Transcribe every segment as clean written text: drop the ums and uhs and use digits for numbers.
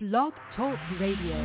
Blog Talk Radio.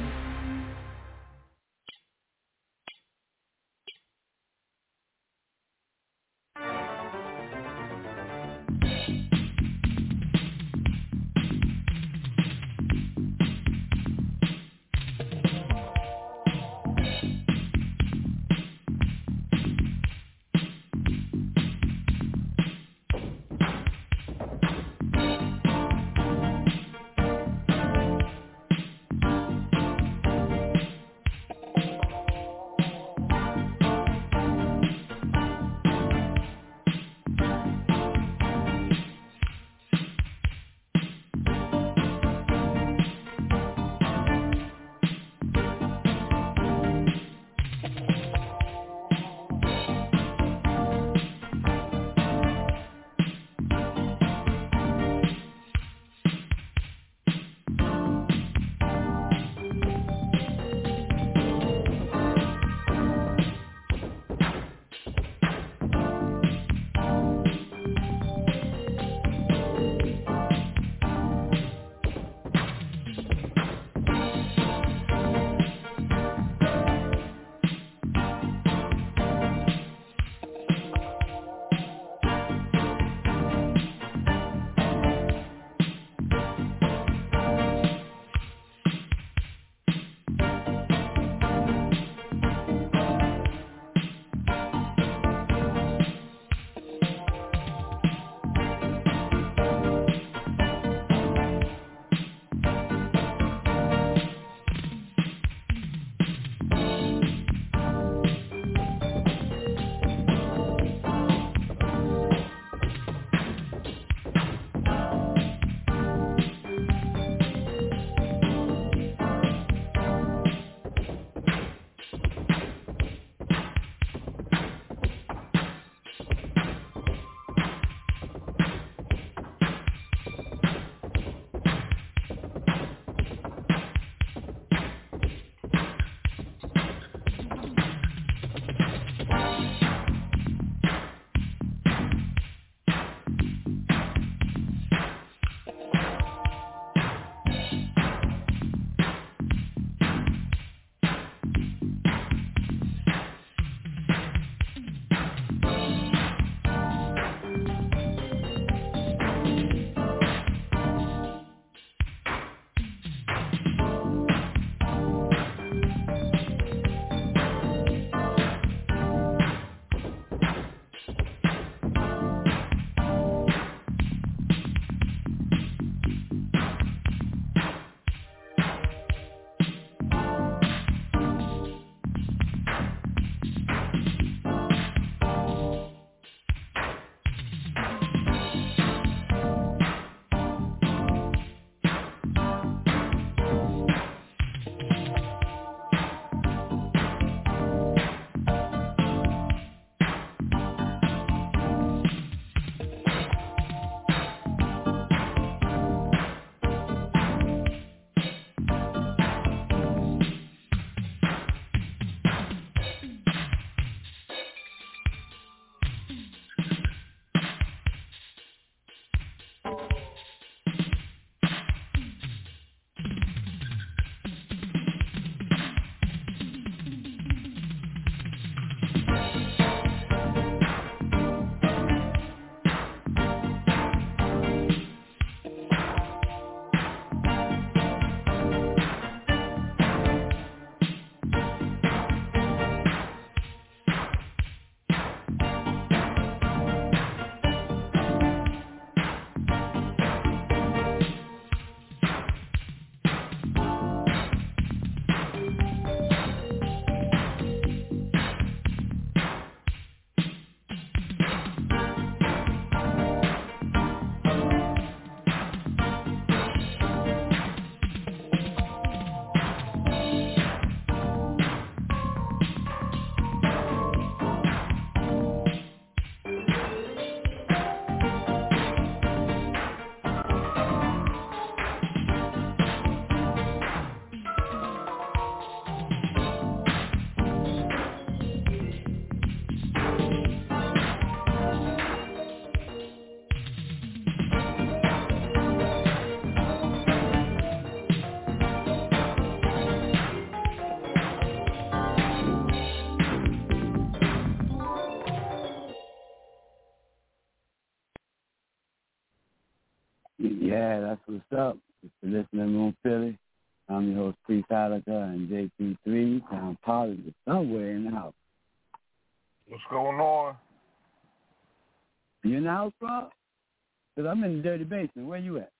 Yeah, that's what's up. It's the Listening Room Philly. I'm your host, Priest Ilika, and JP3. Town Politics somewhere in the house. What's going on? You in the house, bro? Because I'm in the dirty basement. Where you at?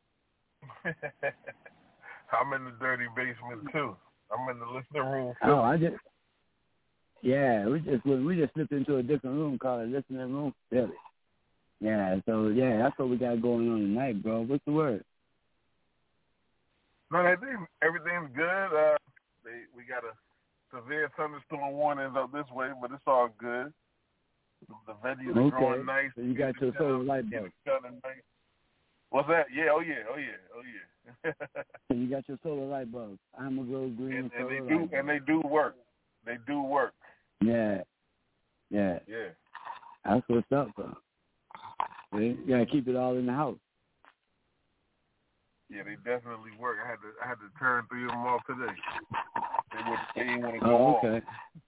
I'm in the dirty basement, too. I'm in the Listening Room Philly. Oh, we just slipped into a different room called the Listening Room Philly. Yeah, so, that's what we got going on tonight, bro. What's the word? No, everything's good. We got a severe thunderstorm warning up this way, but it's all good. The venues are growing nice. So you got your solar light bulb. What's that? Yeah, oh yeah. So you got your solar light bulbs. I'm a Rose Green and they do work. They do work. Yeah. That's what's up, bro. You gotta keep it all in the house. Yeah, they definitely work. I had to turn 3 of them off today. They didn't want to go off. Okay.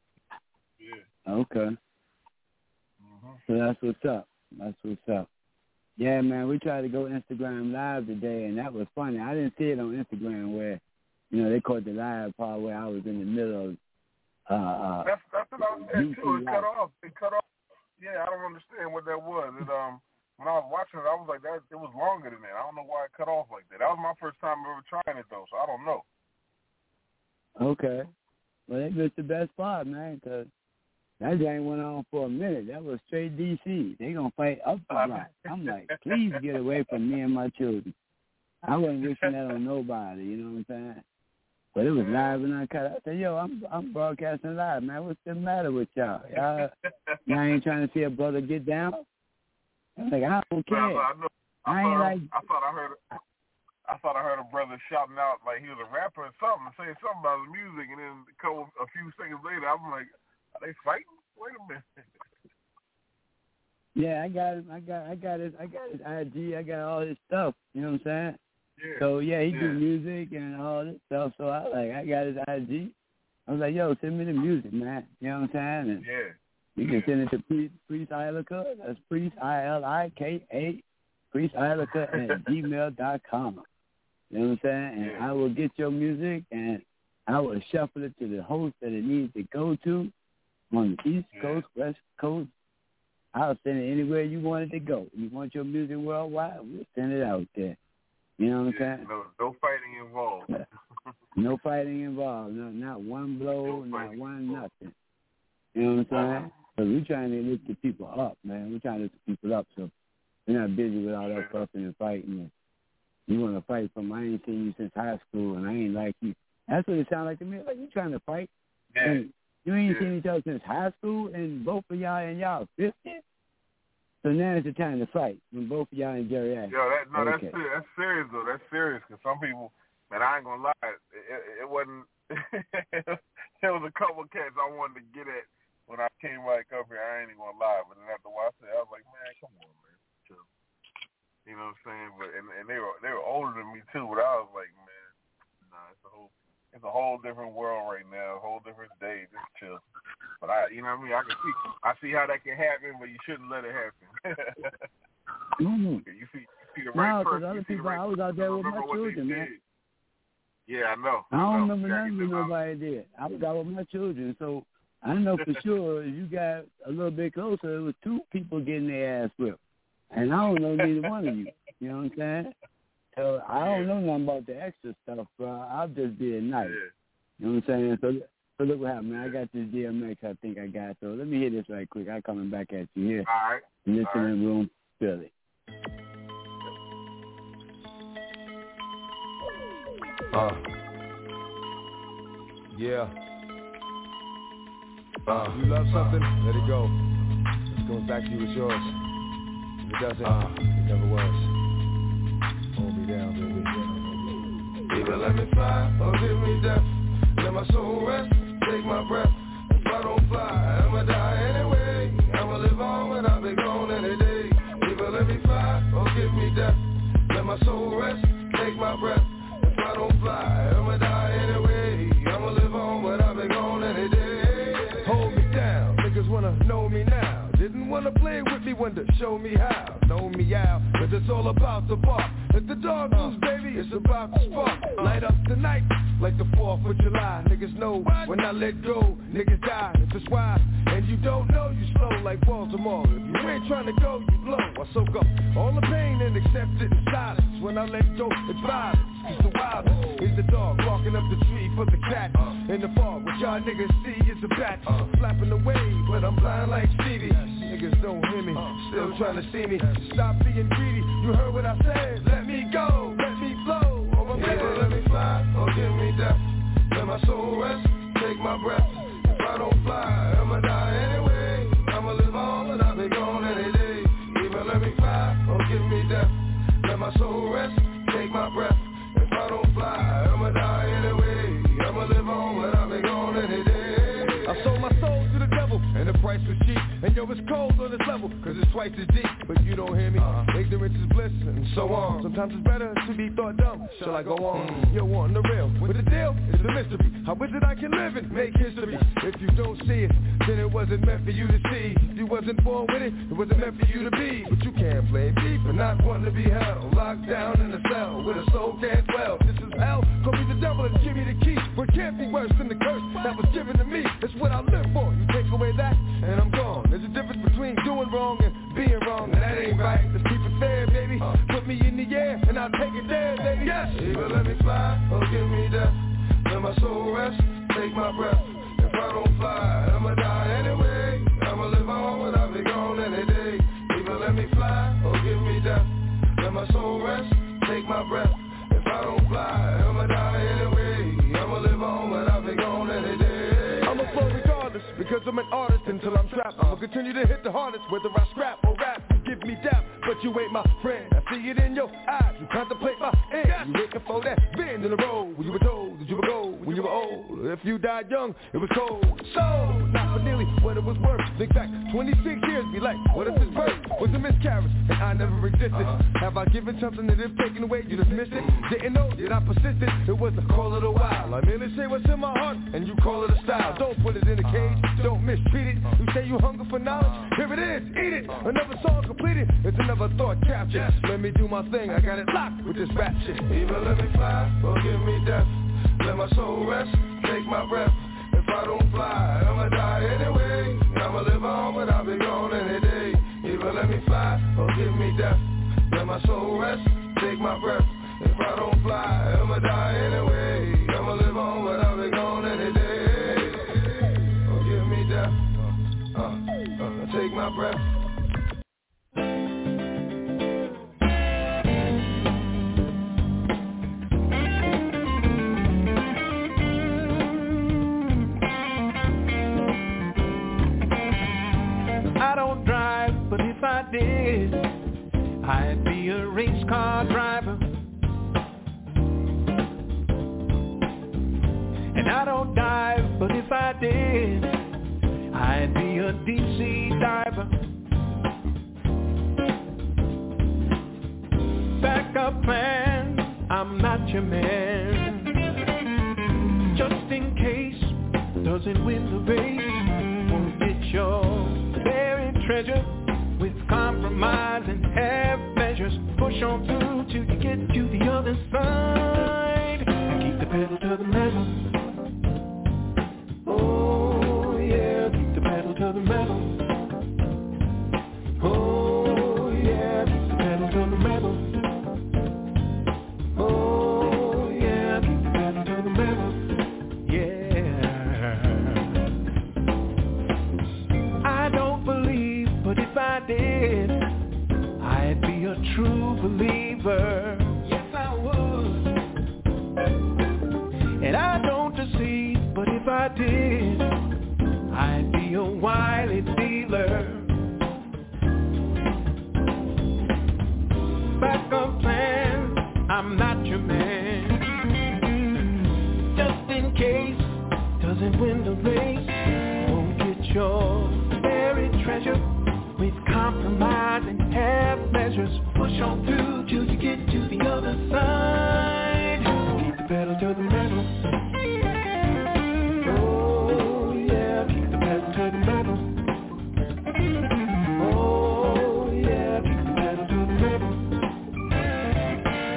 Yeah. Okay. Mm-hmm. So that's what's up. Yeah, man, we tried to go Instagram Live today, and that was funny. I didn't see it on Instagram where, they caught the live part where I was in the middle of. That's what I was saying too. It cut off. Yeah, I don't understand what that was. When I was watching it, I was like, it was longer than that. I don't know why it cut off like that. That was my first time ever trying it, though, so I don't know. Okay. Well, that was the best part, man, because that game went on for a minute. That was straight DC. They going to fight up the block. I'm like, please get away from me and my children. I wasn't wishing that on nobody, you know what I'm saying? But it was live and uncut. I said, yo, I'm broadcasting live, man. What's the matter with y'all? Y'all ain't trying to see a brother get down? I'm like, I don't care. I thought I heard a brother shouting out like he was a rapper or something, saying something about his music, and then a few seconds later, I'm like, are they fighting? Wait a minute. Yeah, I got his IG. I got all his stuff. You know what I'm saying? Yeah. So he do music and all this stuff. So I got his IG. I was like, yo, send me the music, man. You know what I'm saying? And you can send it to Priest Ilika. That's Priest ILIKA. Priest Ilika at gmail.com. You know what I'm saying? And I will get your music and I will shuffle it to the host that it needs to go to on the East Coast, West Coast. I'll send it anywhere you want it to go. You want your music worldwide, we'll send it out there. You know what I'm saying? No fighting involved. No fighting involved. No, not one blow, not one nothing. You know what I'm saying? Because we're trying to lift the people up, man. We're trying to lift the people up, so we're not busy with all that fussing and fighting. You want to fight from, I ain't seen you since high school, and I ain't like you. That's what it sounds like to me. Like, you trying to fight? Yeah. And you ain't seen each other since high school, and both of y'all and y'all 50? So now it's the time to fight when both of y'all in geriatrics. That's serious, though. That's serious, because some people, man, I ain't going to lie, it wasn't, there was a couple of cats I wanted to get at when I came back up here. I ain't even going to lie, but then after watching it, I was like, man, come on, man. Chill. You know what I'm saying? But and they were older than me, too, but I was like, man, nah, it's a whole different world right now, a whole different day. Just chill. But you know what I mean? I see how that can happen, but you shouldn't let it happen. You see the right person. No, because other people, I was out there with my children, man. Yeah, I know. I don't remember nothing nobody did. I was out with my children, so I know for sure you got a little bit closer. It was 2 people getting their ass whipped, and I don't know neither one of you. You know what I'm saying? So I don't know nothing about the extra stuff, bro. I'm just being nice. You know what I'm saying? So look what happened, man. I got this DMX I think I got. So let me hit this right quick. I'm coming back at you here. All right. Listening Room Philly. Yeah. You love something? Let it go. If it comes back to you, it's yours. If it doesn't, it never was. Hold me down, baby. Either let me fly or give me death. Let my soul rest, take my breath. If I don't fly, I'ma die anyway. I'ma live on when I be gone any day. Either let me fly or give me death. Let my soul rest, take my breath. If I don't fly, I'ma die anyway. I'ma live on when I be gone any day. Hold me down, niggas wanna know me now. Didn't wanna play with me, wanted to show me how. Know me out, cause it's all about the bar. It's the dog news, baby, it's about to spark. Light up tonight, like the 4th of July. Niggas know when I let go, niggas die. If it's why, and you don't know, you slow like Baltimore. If you ain't trying to go, you blow. I soak up all the pain and accept it in silence. When I let go, it's violence. Cause the wildest is the dog walking up the tree for the cat. In the fog, what y'all niggas see is a bat flapping away, but I'm blind like Stevie. Niggas don't hear me, still trying to see me. Stop being greedy, you heard what I said. Let me go, let me flow. Either let me fly or give me death. Let my soul rest, take my breath. If I don't fly, I'ma die anyway. I'ma live on, but I'll be gone any day. Either let me fly or give me death. Let my soul rest, take my breath. If I don't fly, I'ma die anyway. I'ma live on, but I'll be gone any day. I sold my soul to the devil, and the price was cheap. And yo, it's cold on this level, cause it's twice as deep. But you don't hear me, ignorance is bliss, and so on. Sometimes it's better to be thought dumb. Shall I go on? Yo, on the real, with the deal, it's a mystery. How is it I can live and make history? If you don't see it, then it wasn't meant for you to see. If you wasn't born with it, it wasn't meant for you to be. But you can't blame me for not wanting to be held. Locked down in a cell, with a soul can't dwell. This is hell, call me the devil and give me the key. What can't be worse than the curse that was given to me? It's what I live for. You take away that, and I'm gone. There's a difference between doing wrong and being wrong, and that ain't right. Let's keep it fair, baby. Put me in the air, and I'll take it there, baby. Yes. Either let me fly or give me death. Let my soul rest, take my breath. If I don't fly, I'ma die anyway. I'ma live on, but I'll be gone any day. Either let me fly or give me death. Let my soul rest, take my breath. If I don't fly, I'ma die anyway. I'ma live on, but I'll be gone any day. I'ma flow regardless, because I'm an artist until I'm trapped. I'ma continue to hit the hardest, whether I scrap or rap. You give me dap, but you ain't my friend. I see it in your eyes, you contemplate my end. You waiting for that bend in the road. When you were told that you would go when you were old. If you died young, it was cold. So, not for nearly what it was worth. Think back, 26 years be like, what if this birth was a miscarriage and I never existed? Have I given something that if taken away, you just missed it? Didn't know that I persisted, it was a call of the wild. I merely say what's in my heart, and you call it a style. Don't put it in a cage, don't mistreat it. You say you hunger for knowledge, here it is, eat it. Another song completed, it's another thought captured. Let me do my thing, I got it locked with this rap shit. Either let me fly, or give me death. Let my soul rest, take my breath. If I don't fly, I'ma die anyway. I'ma live on, but I'll be gone any day. Either let me fly, or give me death. Let my soul rest, take my breath. If I don't fly, I'ma die anyway. I'ma live on, but I'll be gone any day. Or give me death, take my breath. I don't drive, but if I did, I'd be a race car driver. And I don't dive, but if I did, I'd be a deep sea diver. Backup plan, I'm not your man. Just in case, doesn't win the race, won't get your buried treasure. With compromise and half measures, push on through till you get to the other side. And keep the pedal to the metal. Oh yeah, keep the pedal to the metal. Oh yeah, keep the pedal to the metal. Oh yeah, keep the pedal to the metal. Yeah. I don't believe, but if I did, I'd be a true believer. Yes, I would. And I don't deceive, but if I did, I'd be a wily dealer. Backup plan, I'm not your man. Just in case, doesn't win the race, won't get your buried treasure. With compromise and half measures, push on through till you get to the other side. Keep the pedal to the metal. Oh yeah, keep the pedal to the metal. Oh yeah, keep the pedal to the metal.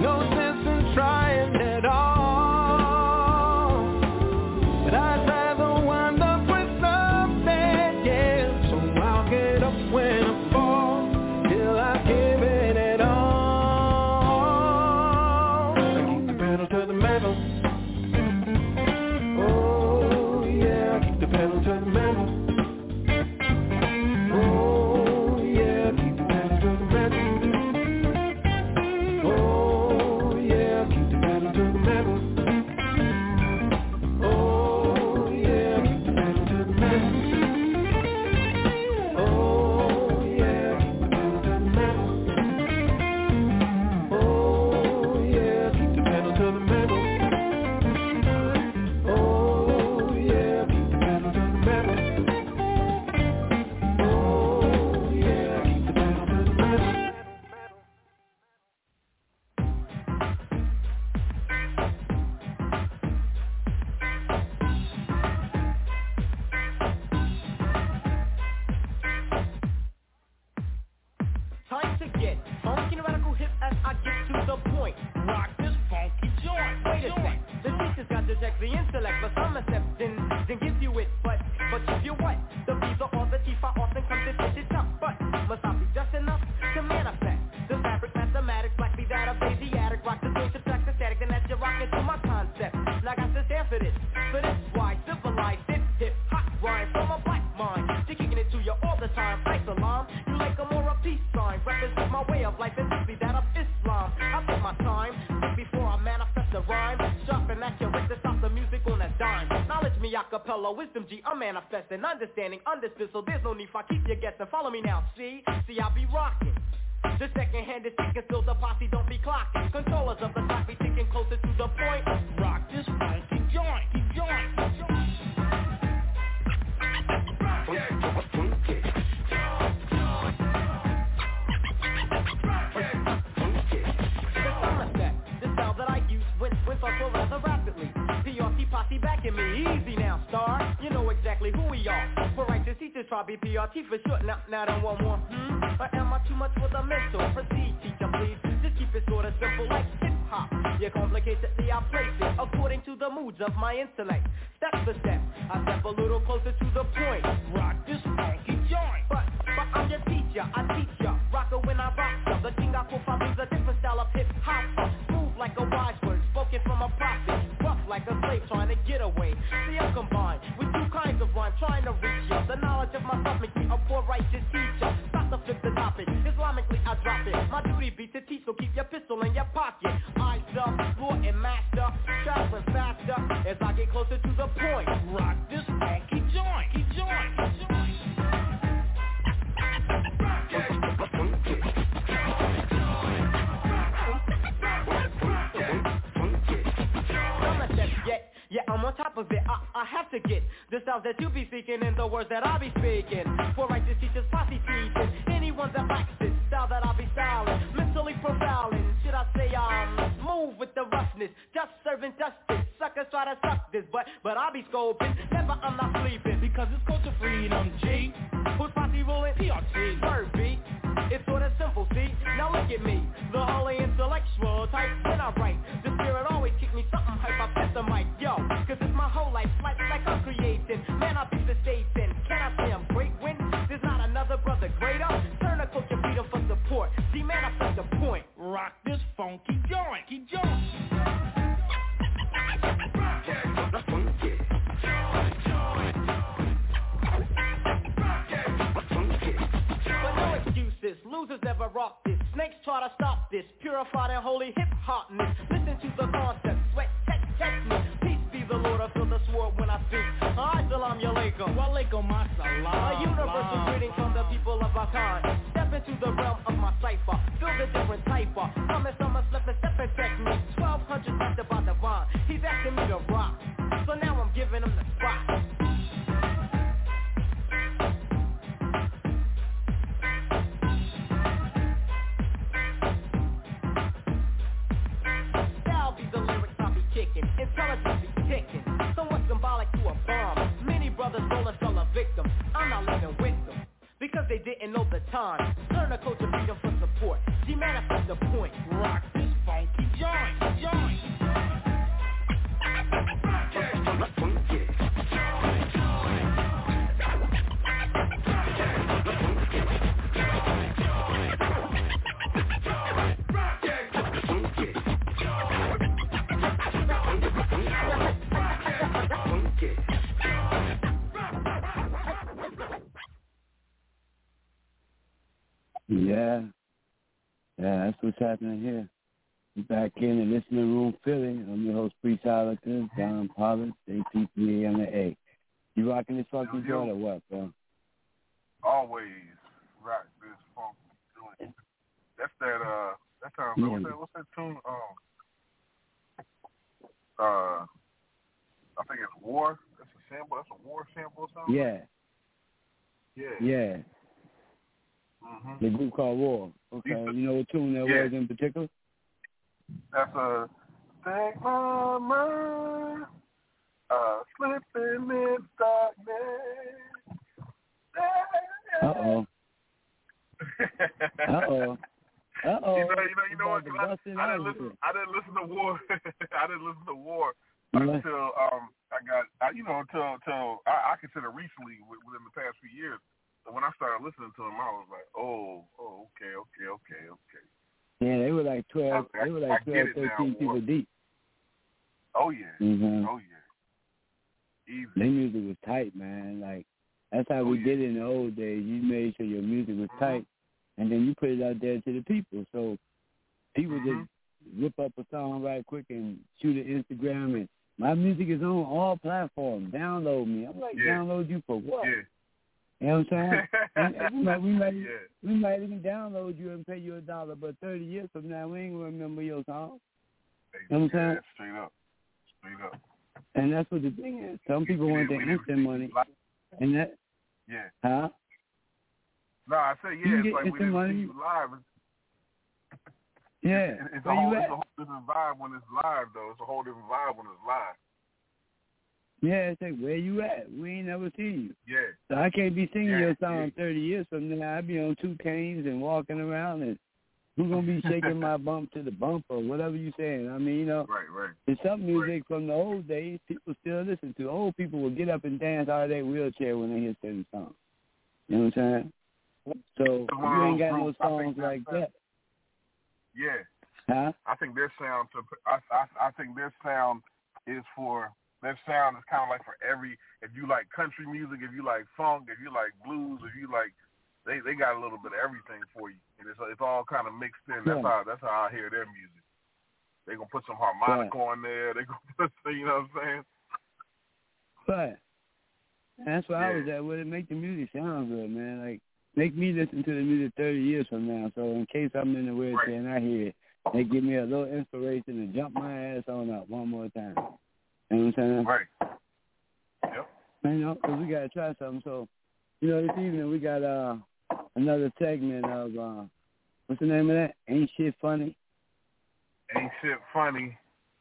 no sense in trying at all. But I'd rather wind up with something, yeah. So I'll get up when I fall, till I give it all. I keep the pedal to the metal. Oh yeah, keep the pedal to the metal. Oh yeah, keep the pedal to the metal. Oh yeah, keep the pedal to the metal. Oh yeah, keep the pedal to the metal. Oh yeah, keep the pedal to the metal. Oh yeah, keep the pedal to the metal. Oh yeah, keep the pedal to the metal. Oh yeah, keep the pedal to the metal. Time to get funky and radical hip as I get to the point. Rock this funky joint. Wait a sec, the teacher's got to check the intellect, but some accepting then gives you it, but if you what? The visa or the T5 often comes to pitch it up, but must not be just enough to manifest. The fabric mathematics likely that of Asiatic rock the game, subtract the static, then that's your rock into my concept. And I got to stand for this why civilized hip hot rhyme from a black mind. They're kicking it to you all the time. Ice alarm, you like a more a peace sign. Represent my way of life and simply that of Islam. I take my time, think before I manifest a rhyme. Sharp and accurate to stop the music on a dime. Knowledge me acapella, wisdom G, I'm manifesting, understanding, understood, so there's no need for I keep you guessing. Follow me now, see I be rocking. The second hand is ticking, still the posse don't be clocking. Controllers of the clock be ticking closer to the point. Rock this funky joint, keep joint. The style that I use went so rather rapidly. PRT posse backing me, easy now, star. You know exactly who we are. For righteous teachers try be PRT for short. Now don't want more. Or am I too much for the mentor? Proceed, teacher, please. Just keep it sorta simple like hip-hop. You complicatedly I place it according to the moods of my intellect. Step for step, I step a little closer to the point. Rock this funky joint. But I'm your teacher, I teach ya. Rocker when I rock ya. The king I profile is a different style of hip-hop. Smooth like a wise word, spoken from a prophet. Rough like a slave trying to get away. See, I'm combined with two kinds of rhyme trying to reach ya. The knowledge of myself makes me a poor righteous teacher. Stop to flip the topic, Islamically I drop it. My duty be to teach, so keep your pistol in your pocket. Eyes up, Lord and master, traveling faster as I get closer to the point. Rock this funky joint, keep joint, keep joint. Yeah, I'm on top of it, I have to get the styles that you be seeking and the words that I be speaking. For righteous teachers, posse teaching, anyone that lacks this style that I be styling, mentally profiling. Should I say move with the roughness, just serving justice. Suckers try to suck this, but I be scoping. Never, I'm not sleeping, because it's culture freedom, G. Who's posse ruling? PRT, word beat. It's sorta simple, see? Now look at me, the holy intellectual type. When I write, the spirit always kick me something hype. I press the mic, yo, cause it's my whole life, like I'm creating. Man, I beat the stage in. Can I say I'm great when there's not another brother greater? Turn a culture freedom for support. See, man, I press the point. Rock this funky joint, keep joint. Losers never rock this. Snakes try to stop this. Purified and holy hip-hopness. Listen to the concept. Sweat, technique. Peace be the Lord. I feel the sword when I speak. Salam alaikum. Walaikum assalam. A universal greeting from the people of our kind. Step into the realm of my cipher. Feel the different type of. Some slip and step and technique. 1200 master by divine. He's asking me to rock. So now I'm giving him the spot. Intelligence is ticking, somewhat symbolic to a bomb. Many brothers rolling fell a victim. I'm not living with them because they didn't know the time. Turn the culture freedom for support. She manifest the point. Rock this funky joint. Yeah. Yeah, that's what's happening here. We're back in the listening room, Philly. I'm your host, Priest Harlequin, Don Pollard, APPA on the A. You rocking this funky joint or what, bro? Always rock this funky joint. That's that, what's that tune? I think it's War. That's a sample. That's a War sample or something? Yeah. Mm-hmm. The group called War. Okay. You know what tune that was in particular? That's a Take My Mind, Slipping in Darkness. Uh-oh. You know what? I didn't listen to War. I didn't listen to War until I consider recently within the past few years. So when I started listening to him, I was like, okay. Yeah, they were like 12, 13 people deep. Oh, yeah. Mm-hmm. Oh, yeah. Easy. Their music was tight, man. Like, that's how we did it in the old days. You made sure your music was tight, and then you put it out there to the people. So people just whip up a song right quick and shoot it Instagram. And my music is on all platforms. Download me. I'm like, download you for what? Yeah. You know what I'm saying? we might even download you and pay you $1, but 30 years from now, we ain't going to remember your song. You know what I'm saying? Straight up. And that's what the thing is. Some people want the instant money. And that, huh? No, I say, it's like we didn't see you live. Yeah. It's a whole different vibe when it's live, though. It's a whole different vibe when it's live. Yeah, it's like, where you at? We ain't never seen you. Yeah. So I can't be singing your song 30 years from now. I'd be on 2 canes and walking around, and who's going to be shaking my bump to the bump or whatever you saying? I mean, Right. There's some music from the old days people still listen to. Old people will get up and dance out of their wheelchair when they hear certain songs. You know what I'm saying? So you ain't got no songs like that. Yeah. Huh? I think their sound is for... Their sound is kind of like for if you like country music, if you like funk, if you like blues, if you like, they got a little bit of everything for you, and it's all kind of mixed in. That's how I hear their music. They gonna put some harmonica on there. They gonna put, you know what I'm saying? But that's where I was at. Where it make the music sound good, man. Like make me listen to the music 30 years from now. So in case I'm in the wheelchair and I hear it, they give me a little inspiration to jump my ass on up one more time. You know what I'm saying? Right. Yep. You know, because we got to try something. So, you know, this evening we got another segment of, what's the name of that? Ain't Shit Funny? Ain't Shit Funny.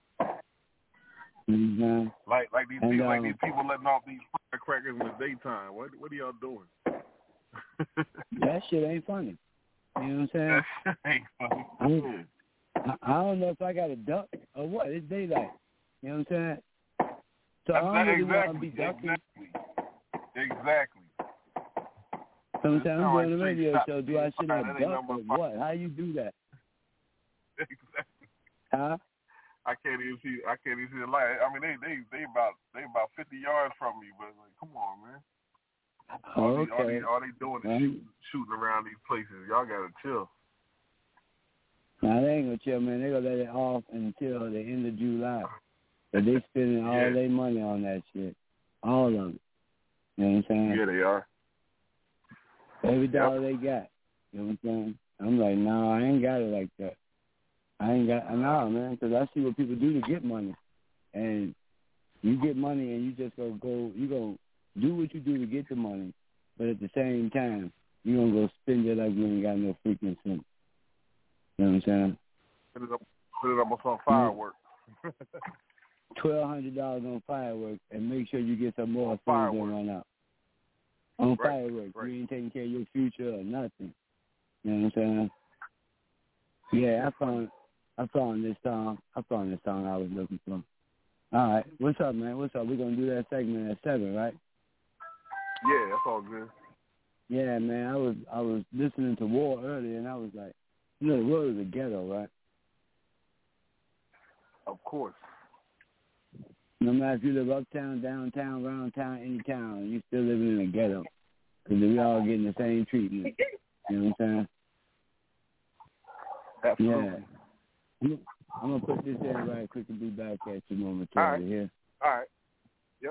Mm-hmm. Like these people letting off these firecrackers in the daytime. What are y'all doing? That shit ain't funny. You know what I'm saying? That shit ain't funny. I don't know if I got a duck or what. It's daylight. You know what I'm saying? So I don't really want to be ducking. Exactly. Sometimes I'm doing a radio show. Do I should have duck or what? How you do that? Exactly. Huh? I can't even see the light. I mean, they about 50 yards from me, but like, come on, man. All they doing is shooting around these places. Y'all gotta chill. Nah, they ain't gonna chill, man. They gonna let it off until the end of July. But they spending all their money on that shit. All of it. You know what I'm saying? Yeah, they are. Every dollar they got. You know what I'm saying? I'm like, no, I ain't got it like that. No, man, because I see what people do to get money. And you get money and you just you going to do what you do to get the money. But at the same time, you're going to go spend it like you ain't got no freaking sense. You know what I'm saying? Put it up on some fireworks. $1,200 on fireworks, and make sure you get some more as soon as they run out. On fireworks. Right. You ain't taking care of your future or nothing. You know what I'm saying? Yeah, I found this song I was looking for. All right. What's up, man? What's up? We're going to do that segment at 7, right? Yeah, that's all good. Yeah, man. I was listening to War earlier, and I was like, you know, the world is a ghetto, right? Of course. No matter if you live uptown, downtown, around town, any town, you still living in a ghetto. Because we all getting the same treatment. You know what I'm saying? Absolutely. Yeah. I'm going to put this in right quick and be back at you momentarily here. All right. Yep.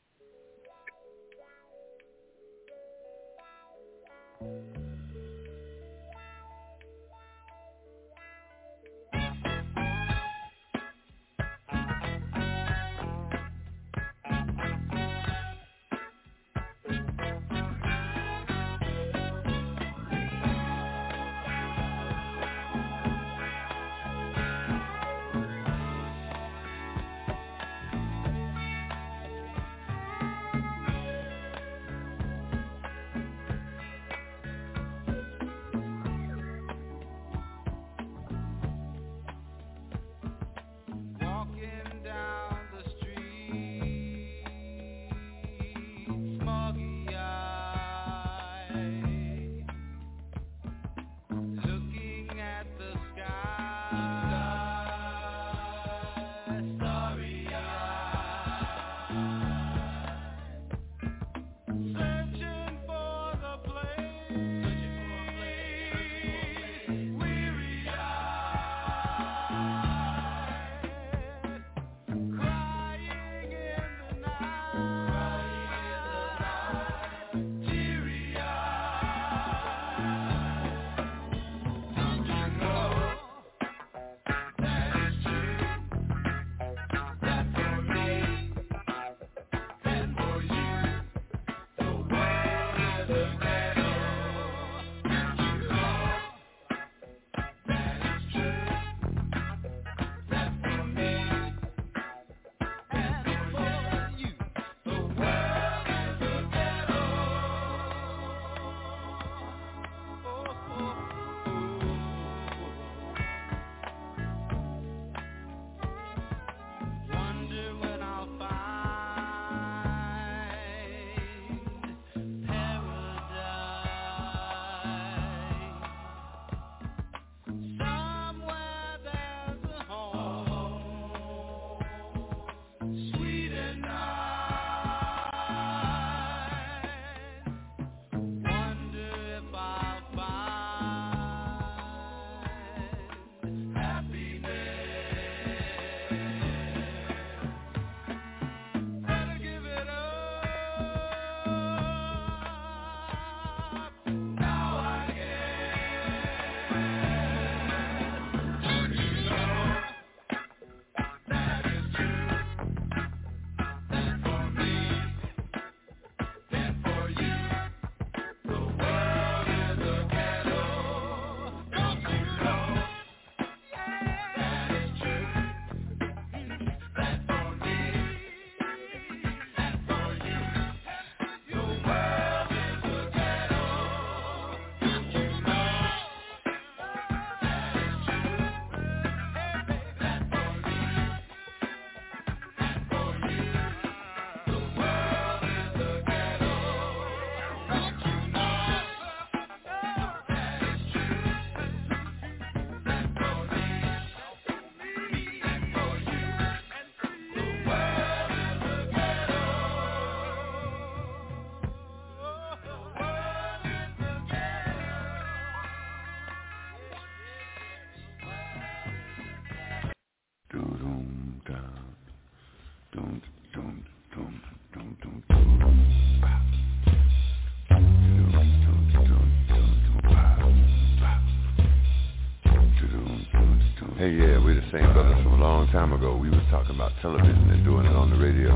Hey, yeah, we're the same brothers from a long time ago. We was talking about television and doing it on the radio.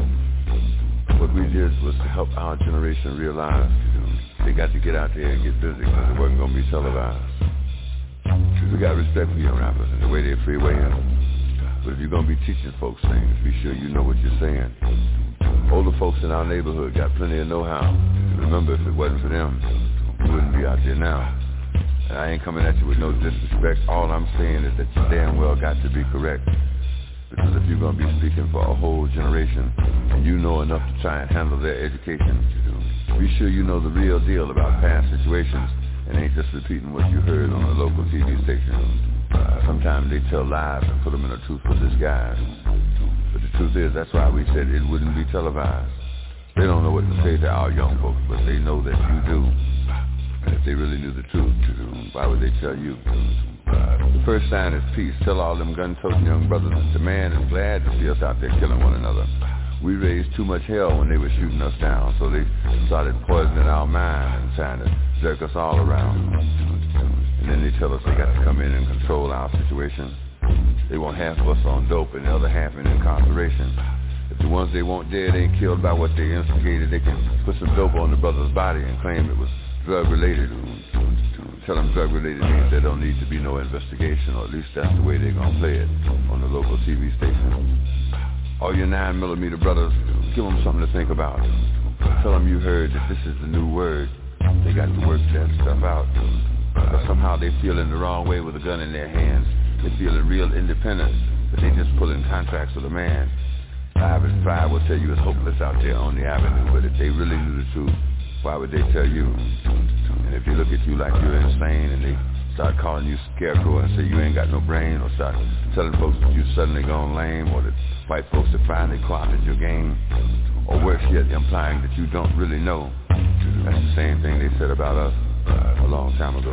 What we did was to help our generation realize they got to get out there and get busy because it wasn't going to be televised. We got respect for young rappers and the way they're freewaying. But if you're going to be teaching folks things, be sure you know what you're saying. Older folks in our neighborhood got plenty of know-how. Remember, if it wasn't for them, you wouldn't be out there now. And I ain't coming at you with no disrespect. All I'm saying is that you damn well got to be correct. Because if you're going to be speaking for a whole generation and you know enough to try and handle their education, be sure you know the real deal about past situations and ain't just repeating what you heard on a local TV station. Sometimes they tell lies and put them in a truthful disguise. But the truth is, that's why we said it wouldn't be televised. They don't know what to say to our young folks, but they know that you do. And if they really knew the truth, why would they tell you? The first sign is peace. Tell all them gun-toting young brothers that the man is glad to see us out there killing one another. We raised too much hell when they were shooting us down, so they started poisoning our mind and trying to jerk us all around. And then they tell us they got to come in and control our situation. They want half of us on dope and the other half in incarceration. If the ones they want dead ain't killed by what they instigated, they can put some dope on the brother's body and claim it was drug-related. Tell them drug-related means there don't need to be no investigation, or at least that's the way they're going to play it on the local TV station. All your 9mm brothers, give them something to think about. Tell them you heard that this is the new word. They got to work that stuff out. But somehow they feeling the wrong way with a gun in their hands. They feeling real independent, but they just pulling contracts with a man. 5 and 5 will tell you it's hopeless out there on the avenue, but if they really knew the truth, why would they tell you? And if they look at you like you're insane and they start calling you scarecrow and say you ain't got no brain, or start telling folks that you suddenly gone lame, or that white folks have finally co-opted your game, or worse yet, implying that you don't really know, that's the same thing they said about us a long time ago.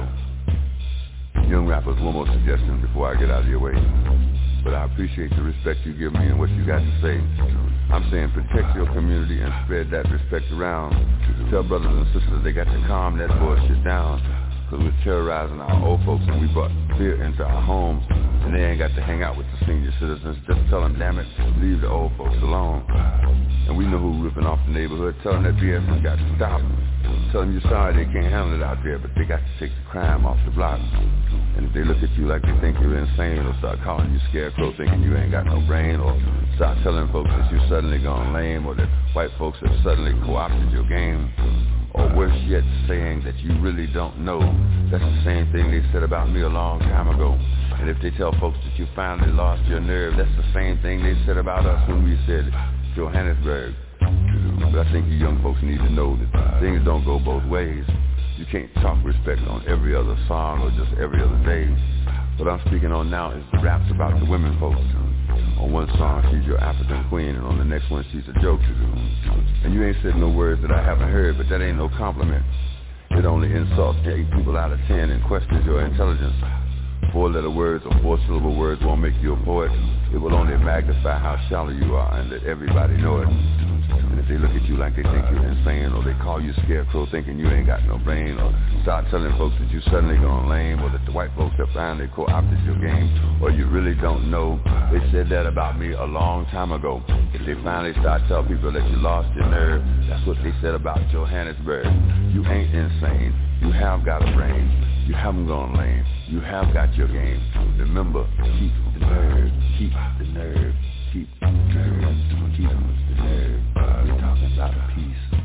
Young rappers, one more suggestion before I get out of your way. But I appreciate the respect you give me and what you got to say. I'm saying protect your community and spread that respect around. Tell brothers and sisters they got to calm that bullshit down, because we're terrorizing our old folks and we brought fear into our homes, and they ain't got to hang out with the senior citizens. Just tell them, damn it, leave the old folks alone. And we know who ripping off the neighborhood. Tell them that BS has got to stop. Tell them you're sorry they can't handle it out there, but they got to take the crime off the block. And if they look at you like they think you're insane, or start calling you scarecrow thinking you ain't got no brain, or start telling folks that you suddenly gone lame, or that white folks have suddenly co-opted your game, or worse yet, saying that you really don't know, that's the same thing they said about me a long time ago. And if they tell folks that you finally lost your nerve, that's the same thing they said about us when we said Johannesburg. But I think you young folks need to know that things don't go both ways. You can't talk respect on every other song or just every other day. What I'm speaking on now is the raps about the women folks. On one song, she's your African queen, and on the next one, she's a joke. And you ain't said no words that I haven't heard, but that ain't no compliment. It only insults 8 people out of 10 and questions your intelligence. 4-letter words or 4-syllable words won't make you a poet. It will only magnify how shallow you are and let everybody know it. And if they look at you like they think you're insane, or they call you scarecrow thinking you ain't got no brain, or start telling folks that you suddenly gone lame, or that the white folks have finally co-opted your game, or you really don't know, they said that about me a long time ago. If they finally start telling people that you lost your nerve, that's what they said about Johannesburg. You ain't insane. You have got a brain. You haven't gone lame. You have got your game. Remember, keep the nerve. Keep the nerve. Keep the nerve. Keep the nerve. We're talking about peace.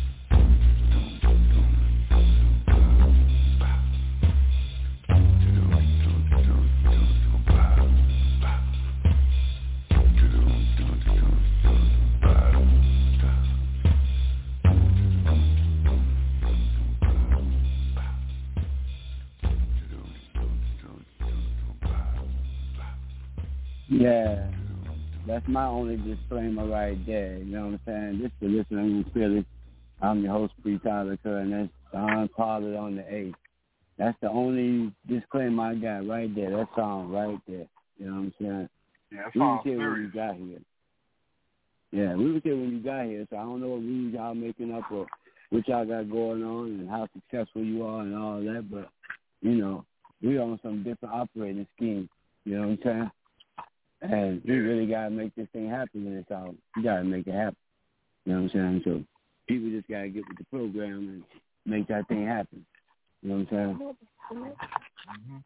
Yeah, that's my only disclaimer right there. You know what I'm saying? This is Listening with Philly. I'm your host, Free Tyler Kerr, and that's Don Pollard on the 8th. That's the only disclaimer I got right there. That song right there. You know what I'm saying? Yeah, that we was song's here serious. when you got here. Yeah, we was here when you got here, so I don't know what rules y'all making up or what y'all got going on and how successful you are and all that, but, you know, we on some different operating schemes. You know what I'm saying? And we really got to make this thing happen in this album. We got to make it happen. You know what I'm saying? So people just got to get with the program and make that thing happen. You know what I'm saying? Mm-hmm.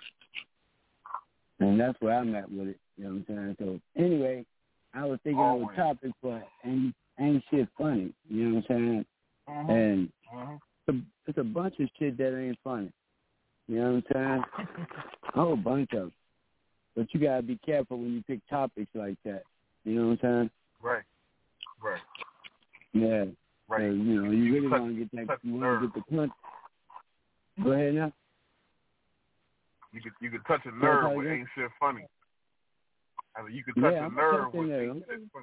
And that's where I'm at with it. You know what I'm saying? So anyway, I was thinking of a topic, but ain't shit funny. You know what I'm saying? Mm-hmm. And it's a bunch of shit that ain't funny. You know what I'm saying? A whole bunch of them. But you gotta be careful when you pick topics like that. You know what I'm saying? Right. Yeah. Right. So, you know, you really want to get that. You want to get the punch. Go ahead now. You could touch a nerve with ain't shit funny. I mean, you could touch a nerve with ain't shit funny.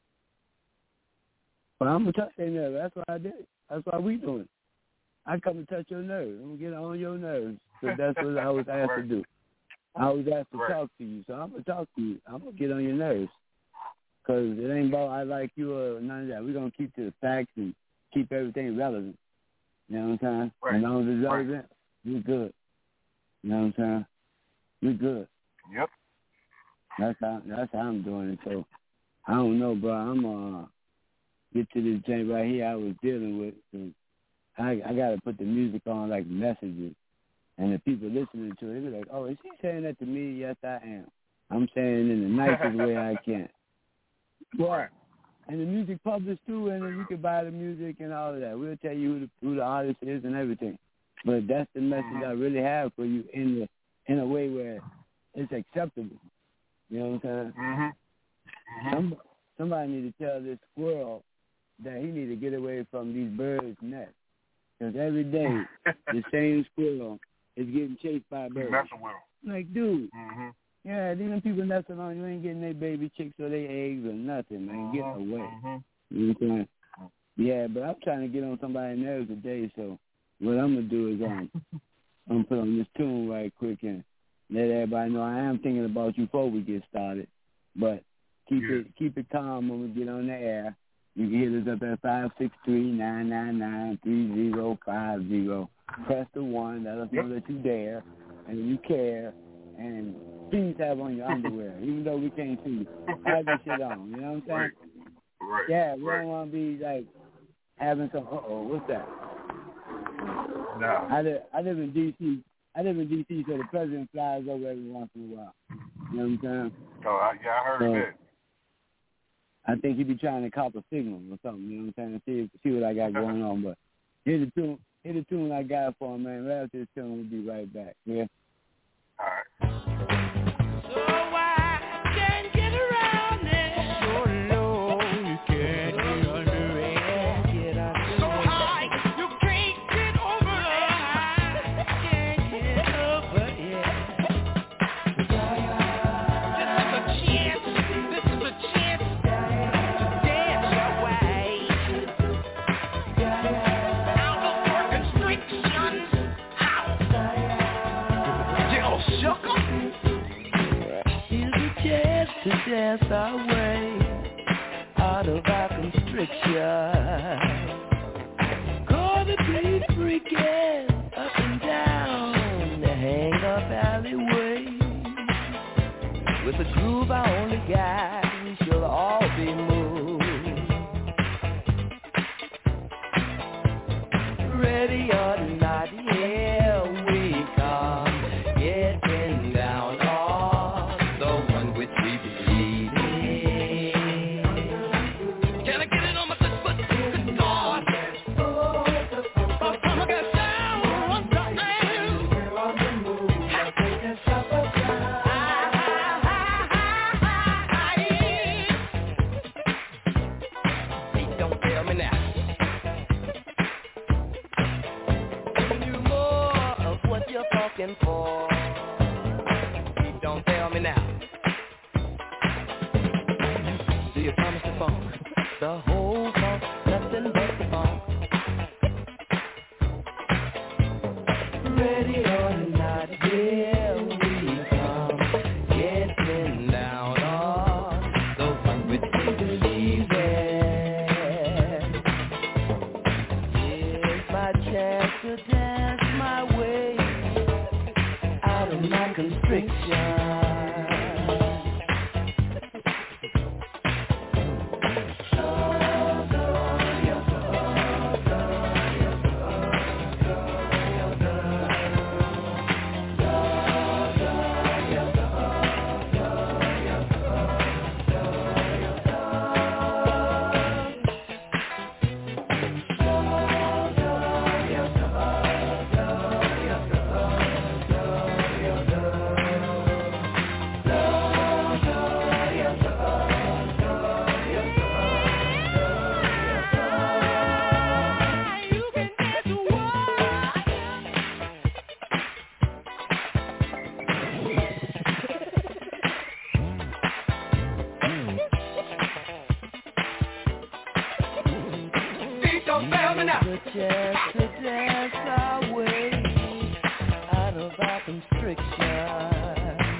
But I'm gonna touch that nerve. That's what I did. That's why we doing. I come to touch your nerve. I'm gonna get on your nerves. So that's what I was asked to do. I was asked to talk to you, so I'm going to talk to you. I'm going to get on your nerves. Because it ain't about I like you or none of that. We're going to keep to the facts and keep everything relevant. You know what I'm saying? Right. As long as it's relevant, we're good. You know what I'm saying? We're good. Yep. That's how I'm doing it. So, I don't know, bro. I'm going to get to this joint right here I was dealing with. I got to put the music on like messages. And the people listening to it, they be like, oh, is he saying that to me? Yes, I am. I'm saying in the nicest way I can. Well, and the music published too, and then you can buy the music and all of that. We'll tell you who the artist is and everything. But that's the message I really have for you in a way where it's acceptable. You know what I'm saying? Mm-hmm. Somebody need to tell this squirrel that he need to get away from these birds' nests. Because every day, the same squirrel is getting chased by birds. Messing with them. Like, dude, yeah, these people nesting on you ain't getting their baby chicks or their eggs or nothing, man. Get away. You know what I'm saying? Yeah, but I'm trying to get on somebody's nerves today, so what I'm going to do is I'm going to put on this tune right quick and let everybody know I am thinking about you before we get started. But keep it calm when we get on the air. You can hit us up at 563-999-3050. Press the 1. Let us know that you there and you care. And please have on your underwear, even though we can't see you. Have your shit on. You know what I'm saying? Right. Yeah, we don't want to be like having some. What's that? No. I live in D.C. So the president flies over every once in a while. You know what I'm saying? Oh, I heard of it. I think he be trying to cop a signal or something. You know what I'm saying? See what I got going on. But here's the tune I got for him, man. Right after this tune, we'll be right back. Yeah. All right. So I can't get around it. So low, you can't get under it. So high, you can't get over it. Can't get over it. This is a chance to dance your way out of your constrictions. Shook 'em. Here's a chance to dance our way out of our constriction. Gonna be freaking up and down the hang-up alleyway. With a groove I only got, we shall all be moved. Ready or not, here we come. Getting down on the one which we believe in. Can I get it on my good foot? Good God. I'm gonna down on the end. Hey, don't tell me now. You more of what you're talking for. Don't tell me now. Do you promise to funk? The whole funk, nothing but the funk. Ready or not, here we come. Getting down on the one which we believe in. Here's my chance to dance my way out of my constriction. Don't tell me now. The chance to dance our way out of our constriction.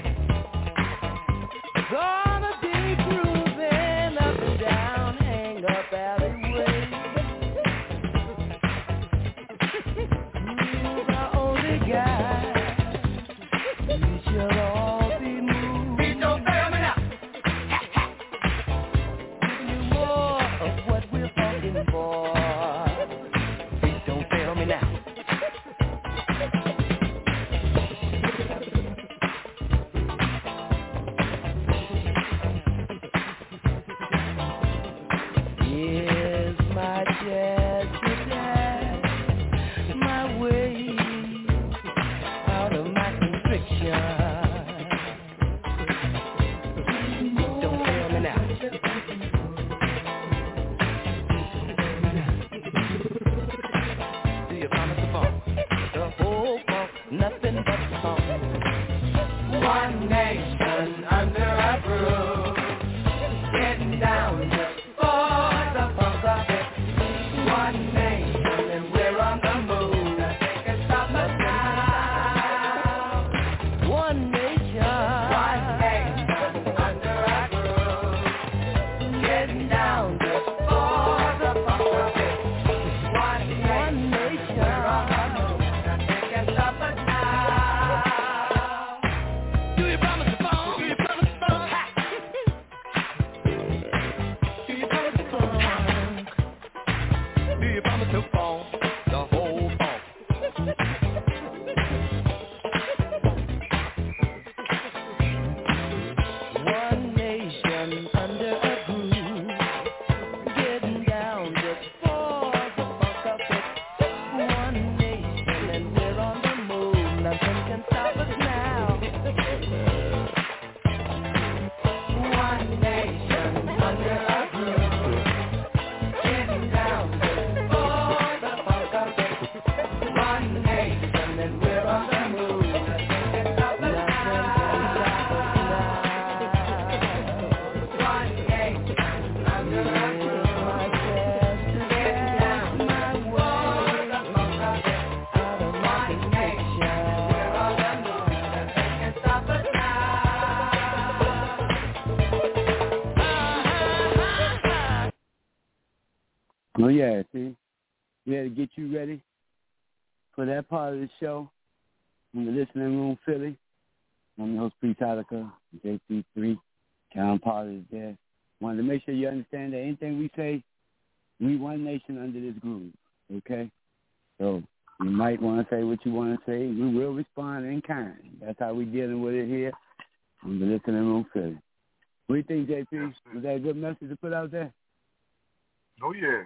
Oh, yeah, see? We had to get you ready for that part of the show in the Listening Room Philly. I'm your host, Priest Ilika, JP3. John Potter is there. Wanted to make sure you understand that anything we say, we one nation under this groove, okay? So you might want to say what you want to say. We will respond in kind. That's how we're dealing with it here in the Listening Room Philly. What do you think, JP? Yes, was that a good message to put out there? Oh, yeah.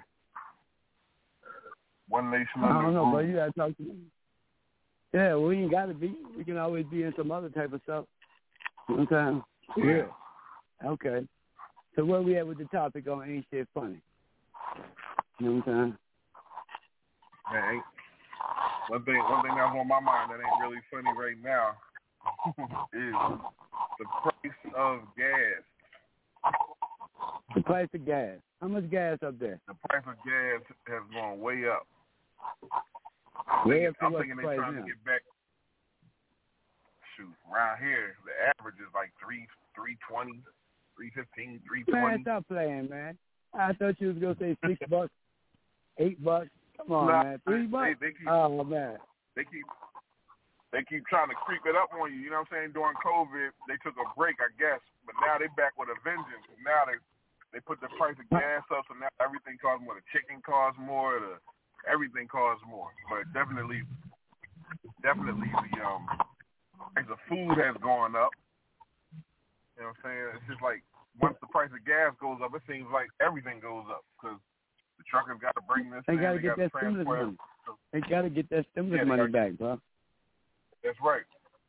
One nation under I don't know, the but groove. you got to talk to me. Yeah, well, we ain't got to be. We can always be in some other type of stuff. Sometimes. Yeah. Okay. So where we at with the topic on Ain't Shit Funny? You know what I'm saying? Man, one thing that's on my mind that ain't really funny right now is the price of gas. The price of gas. How much gas up there? The price of gas has gone way up. I'm thinking they're trying to get back. Shoot, around here, the average is like $3.20, $3.15, $3.20. Man, stop playing, man. I thought you was gonna say $6, $8. Come on, man, $3. They keep, oh man. They keep trying to creep it up on you. You know what I'm saying? During COVID, they took a break, I guess, but now they back with a vengeance. Now they put the price of gas up, so now everything costs more. The chicken costs more. Everything costs more. But definitely the price of food has gone up. You know what I'm saying? It's just like once the price of gas goes up, it seems like everything goes up because the truckers got to bring this. They got to get that stimulus money. They got to get that stimulus money back, bro. That's right.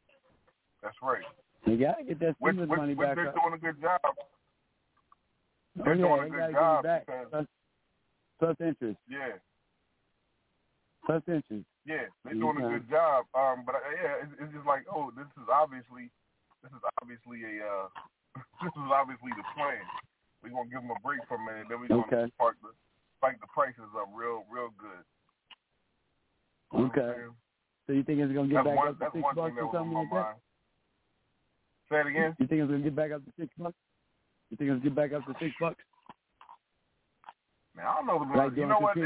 They got to get that stimulus money back. They're doing a good job. They're doing a good job. Plus interest. Yeah. Plus interest. Yeah, they're doing a good job. But it's just like, this is obviously the plan. We're gonna give them a break for a minute, then we're gonna spike the prices up real good. Okay. So you think it's gonna get back up to $6 or something like that? Say it again. You think it's gonna get back up to $6? You think it's gonna get back up to $6? Man, I don't know. Like you know what?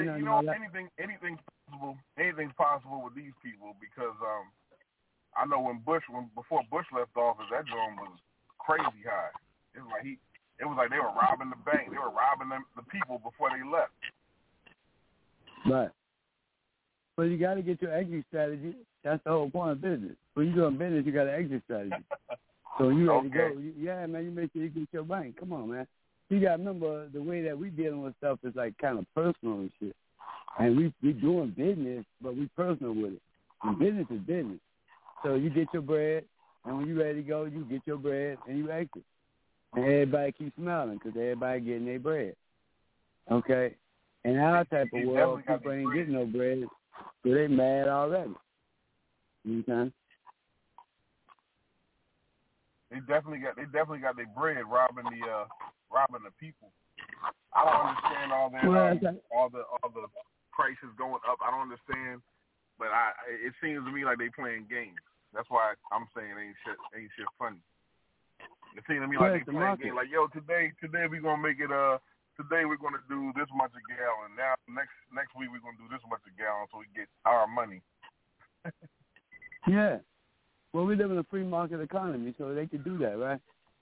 Anything's possible with these people because I know before Bush left office, that joint was crazy high. It was like they were robbing the bank. They were robbing the people before they left. Right. But you got to get your exit strategy. That's the whole point of business. When you're doing business, you got an exit strategy. So when you ready to go, man, you make sure you get your bank. Come on, man. You got to remember the way that we dealing with stuff is like kind of personal and shit. And we doing business, but we personal with it. And business is business. So you get your bread, and when you ready to go, you get your bread and you exit. And everybody keeps smiling because everybody getting their bread. Okay? In our type of world, people ain't getting no bread, so they mad already. Okay? They definitely got their bread robbing the people. I don't understand all that all the prices going up. I don't understand, but it seems to me like they playing games. That's why I'm saying ain't shit funny. It seems to me like they playing games. Like, yo, today we're gonna make it today we're gonna do this much a gallon. Now next week we're gonna do this much a gallon so we get our money. Yeah. Well, we live in a free market economy, so they could do that, right?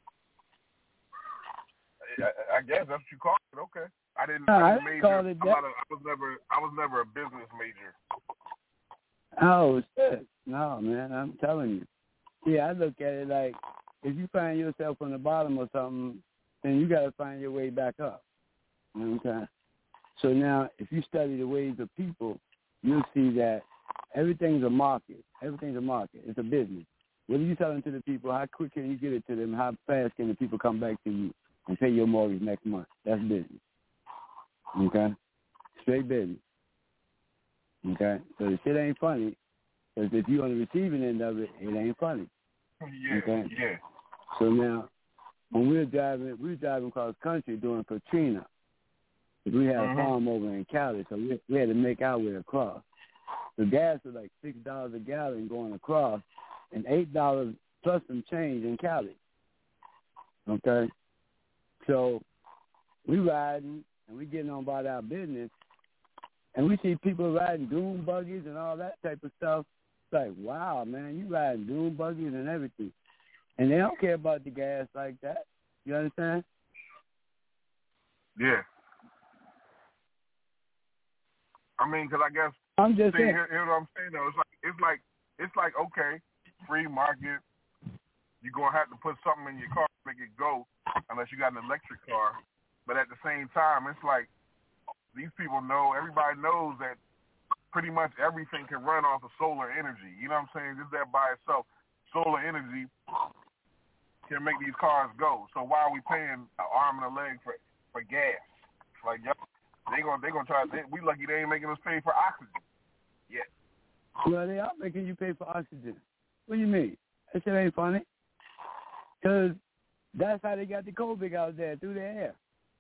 I guess that's what you call it. Okay. I didn't major. I was never a business major. Oh shit! No, man, I'm telling you. Yeah, I look at it like if you find yourself on the bottom or something, then you got to find your way back up. You know what I'm saying? So now, if you study the ways of people, you'll see that everything's a market. Everything's a market. It's a business. What are you selling to the people? How quick can you get it to them? How fast can the people come back to you and pay your mortgage next month? That's business. Okay? Straight business. Okay? So the shit ain't funny, because if you're on the receiving end of it, it ain't funny. Yeah, okay? Yeah. So now, when we were driving across country during Katrina, we had a farm over in Cali, so we had to make our way across. The gas was like $6 a gallon going across, and $8 plus some change in Cali. Okay? So we riding, and we getting on about our business, and we see people riding dune buggies and all that type of stuff. It's like, wow, man, you riding dune buggies and everything. And they don't care about the gas like that. You understand? Yeah. I mean, because I guess I'm just saying. Here's what I'm saying though. It's like okay, free market. You're gonna have to put something in your car to make it go, unless you got an electric car. But at the same time, it's like these people know. Everybody knows that pretty much everything can run off of solar energy. You know what I'm saying? Just that by itself, solar energy can make these cars go. So why are we paying an arm and a leg for gas? Like they gonna try. We lucky they ain't making us pay for oxygen yet. Well, they are making you pay for oxygen. What do you mean? That shit ain't funny. Because that's how they got the COVID out there, through the air.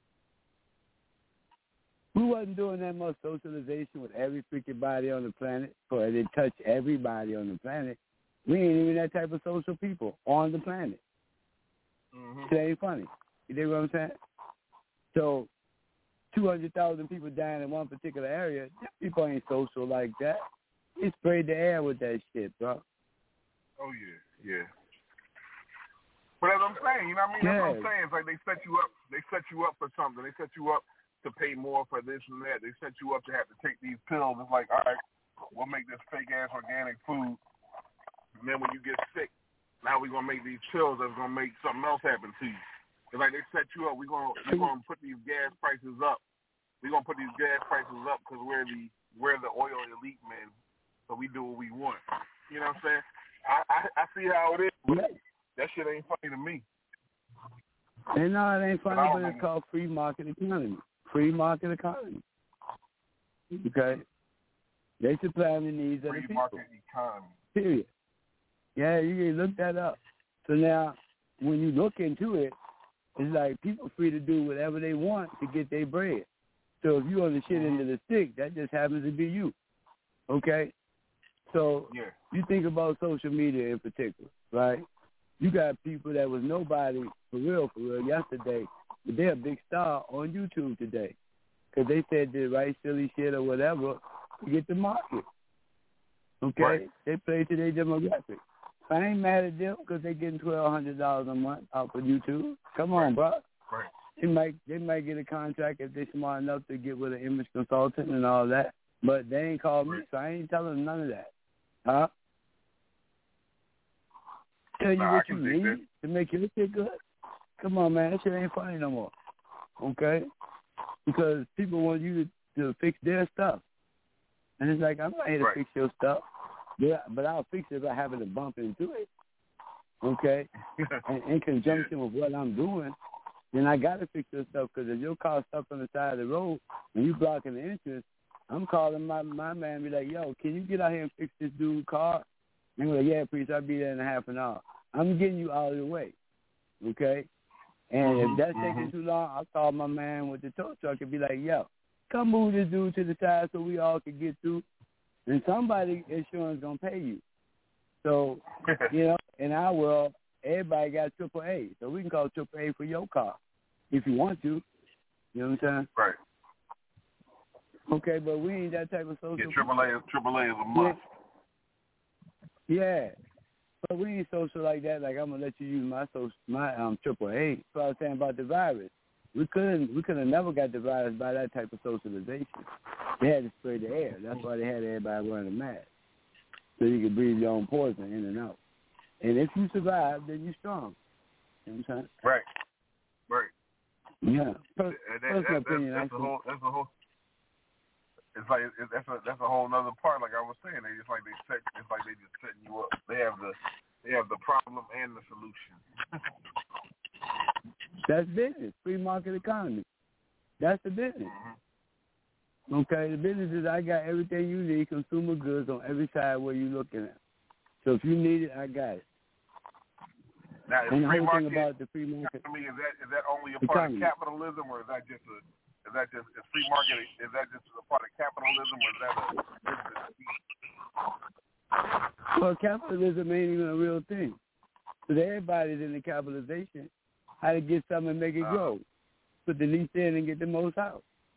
We wasn't doing that much socialization with every freaking body on the planet, for it to touch everybody on the planet. We ain't even that type of social people on the planet. Mm-hmm. It ain't funny. You dig what I'm saying? So 200,000 people dying in one particular area, people ain't social like that. They sprayed the air with that shit, bro. Oh, yeah. But as I'm saying, you know what I mean? That's what I'm saying. It's like they set you up for something. They set you up to pay more for this and that. They set you up to have to take these pills. It's like, all right, we'll make this fake-ass organic food. And then when you get sick, now we're going to make these pills that's going to make something else happen to you. It's like they set you up. We're going to put these gas prices up. We're going to put these gas prices up because we're the oil elite men. So we do what we want. You know what I'm saying? I see how it is, but that shit ain't funny to me. And no, it ain't funny, but it's called free market economy. Free market economy. Okay? They supply the needs of the people. Free market economy. Period. Yeah, you can look that up. So now, when you look into it, it's like people free to do whatever they want to get their bread. So if you on the shit into the stick, that just happens to be you. Okay? So you think about social media in particular, right? You got people that was nobody for real yesterday, but they're a big star on YouTube today because they said the right silly shit or whatever to get the market. Okay? Right. They play to their demographic. I ain't mad at them because they're getting $1,200 a month out of YouTube. Come on, bro. Right. They might get a contract if they're smart enough to get with an image consultant and all that, but they ain't called me, so I ain't telling them none of that. Huh? Tell you what you need to make your shit good? Come on, man. That shit ain't funny no more. Okay? Because people want you to fix their stuff. And it's like, I'm not here to fix your stuff. Yeah, but I'll fix it by having to bump into it. Okay? And in conjunction with what I'm doing, then I got to fix your stuff because if your car's stuck on the side of the road and you blocking the entrance, I'm calling my man and be like, yo, can you get out here and fix this dude's car? And he's like, yeah, priest, I'll be there in a half an hour. I'm getting you out of the way, okay? And if that's taking too long, I'll call my man with the tow truck and be like, yo, come move this dude to the side so we all can get through. And somebody insurance going to pay you. So, you know, in our world, everybody got AAA. So we can call AAA for your car if you want to. You know what I'm saying? Right. Okay, but we ain't that type of social. Yeah, AAA is a must. Yeah, but we ain't social like that. Like I'm gonna let you use my AAA. So I was saying about the virus. We could have never got the virus by that type of socialization. They had to spray the air. That's why they had everybody wearing a mask, so you could breathe your own poison in and out. And if you survive, then you're strong. You know what I'm saying? Right. Yeah. Personal opinion. That's a whole. It's like that's a whole nother part. Like I was saying, they just setting you up. They have the problem and the solution. That's business, free market economy. That's the business. Okay, the business is I got everything you need, consumer goods on every side where you're looking at. So if you need it, I got it. Now, and the free whole market, thing about the free market. I mean, is that only a part of capitalism, or is that just free market? Is that just a part of capitalism, or is that a business? Well, capitalism ain't even a real thing. But everybody's in the capitalization. How to get something and make it grow. Put the least in and get the most out.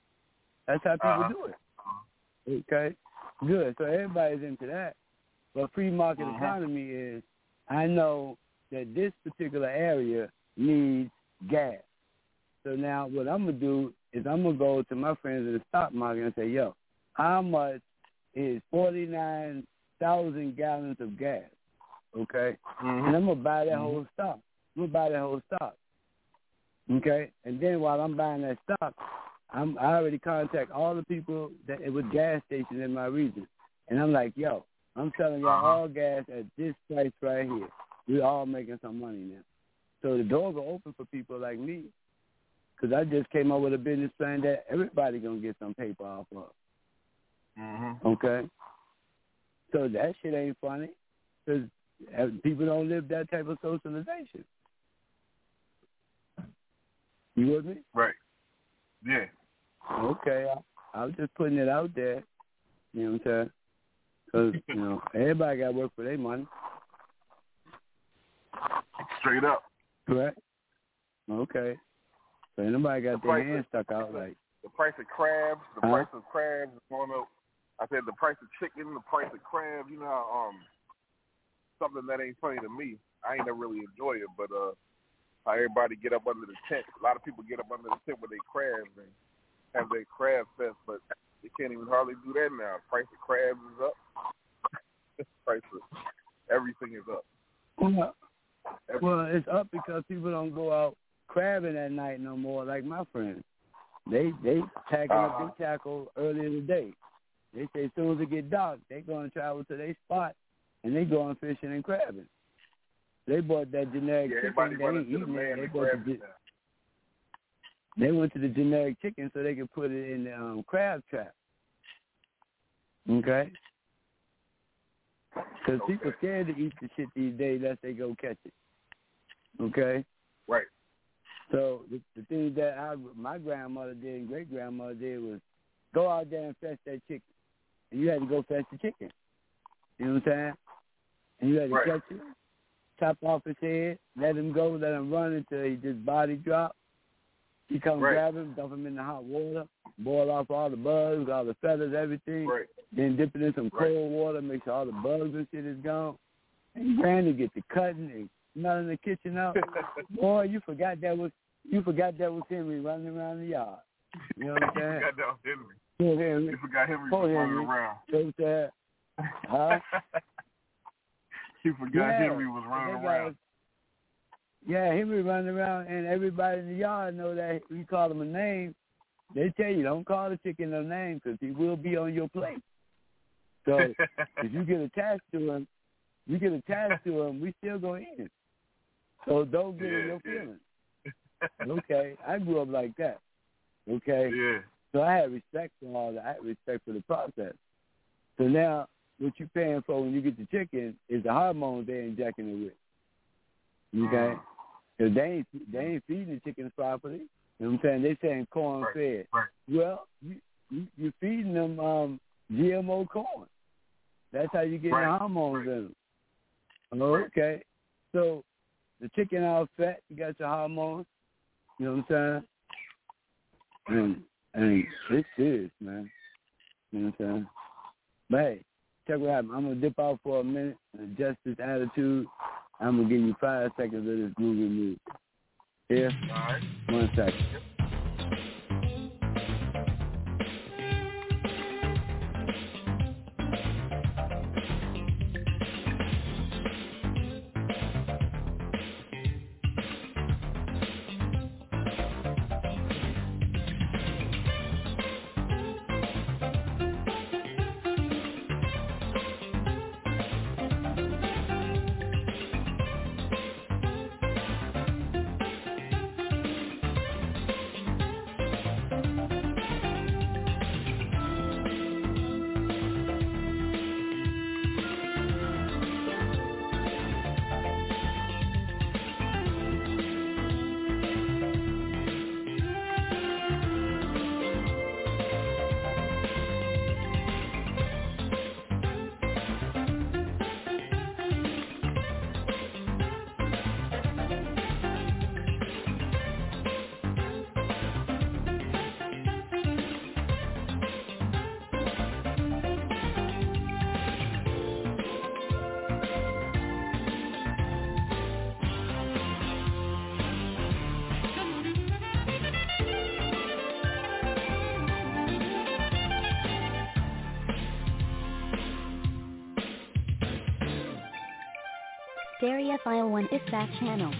That's how people do it. Okay? Good. So everybody's into that. But free market economy is, I know that this particular area needs gas. So now what I'm going to do is I'm going to go to my friends in the stock market and say, yo, how much is 49,000 gallons of gas? Okay? And I'm going to buy that whole stock. Okay? And then while I'm buying that stock, I already contact all the people that with gas stations in my region. And I'm like, yo, I'm selling y'all all gas at this price right here. We're all making some money now. So the doors are open for people like me, because I just came up with a business plan that everybody going to get some paper off of. Okay? So that shit ain't funny, because people don't live that type of socialization. You with me? Right. Yeah. Okay. I was just putting it out there. You know what I'm saying? Because, you know, everybody got to work for their money. Straight up. Correct? Okay. So nobody got their hands stuck out like. The price of crabs, price of crabs is going up. I said the price of chicken, the price of crabs. You know how, something that ain't funny to me. I ain't never really enjoy it, but how everybody get up under the tent. A lot of people get up under the tent with their crabs and have their crab fest, but they can't even hardly do that now. The price of crabs is up. The price of everything is up. Well, it's up because people don't go out crabbing at night no more like my friends. They tackle up their tackle early in the day. They say as soon as it get dark, they going to travel to their spot and they going fishing and crabbing. They bought that generic chicken. They ain't eating it. They went to the generic chicken so they could put it in the crab trap. Okay? Because people scared to eat the shit these days unless they go catch it. Okay? Right. So the thing that my grandmother did and great-grandmother did was go out there and fetch that chicken. And you had to go fetch the chicken. You know what I'm saying? And you had to catch it, chop off his head, let him go, let him run until he just body drop. You come grab him, dump him in the hot water, boil off all the bugs, all the feathers, everything. Right. Then dip it in some cold water, make sure all the bugs and shit is gone. And Granny get the cutting and smelling the kitchen out. Boy, you forgot that was Henry running around the yard. You know what I'm saying? You forgot that was Henry. Poor Henry. You forgot Henry was running around. You know what I'm saying? You forgot Henry was running around. Yeah, Henry running around, and everybody in the yard know that you call him a name. They tell you, don't call the chicken no name because he will be on your plate. So if you get attached to him, we still going to eat him. So don't get in your feelings. Okay, I grew up like that. Okay? Yeah. So I had respect for all that. I had respect for the process. So now what you're paying for when you get the chicken is the hormones they're injecting it with. Okay? Because they ain't feeding the chickens properly. You know what I'm saying? They saying corn fed. Right. Well, you're feeding them GMO corn. That's how you get the hormones in them. Okay. So the chicken all fat, you got your hormones. You know what I'm saying? And it's serious, man. You know what I'm saying? But hey, check what happened. I'm going to dip out for a minute and adjust this attitude. I'm going to give you 5 seconds of this groovy music. Here? All right. 1 second. Stereo File 1 Dispatch Channel.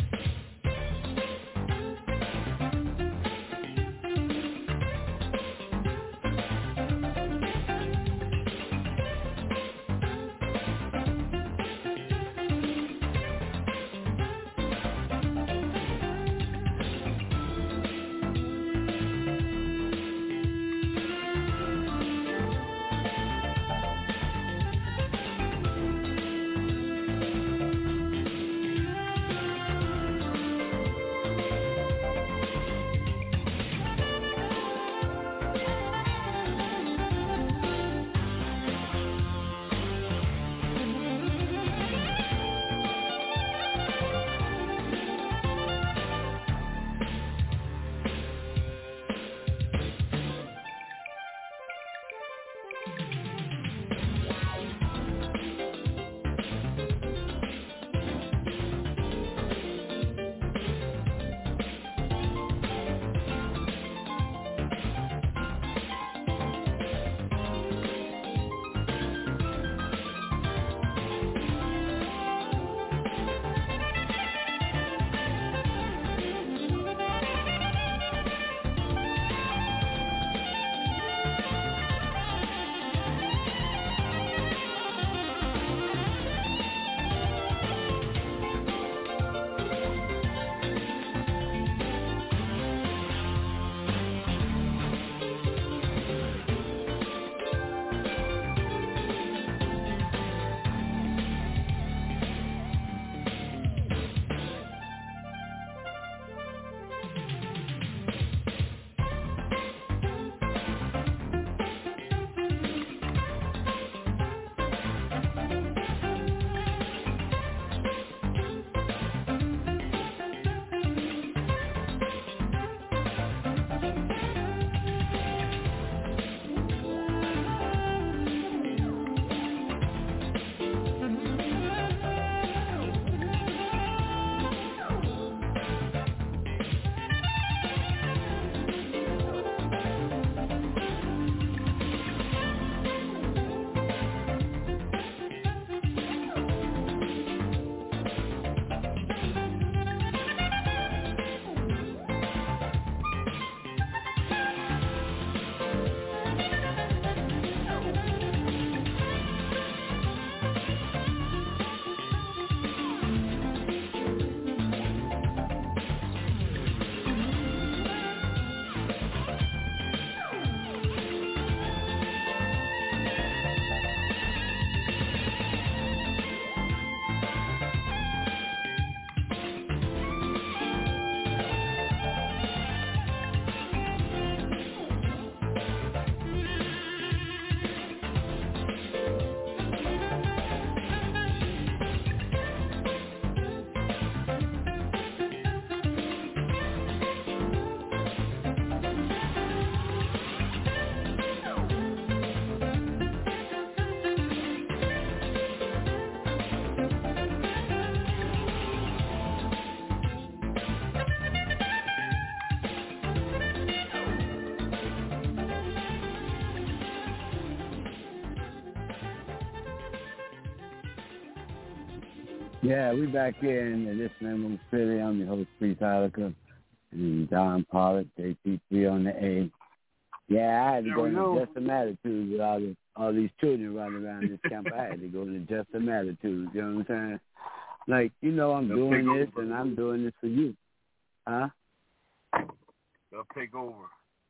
Yeah, we back here in this member city. I'm your host, Priest Ilika, and Don Pollock, JP3 on the A. Yeah, I had to go into Just Some Attitude with all these children running around this camp. I had to go into Just Some Attitude, you know what I'm saying? Like, you know, I'm doing this, and I'm doing this for you. Huh? They'll take over.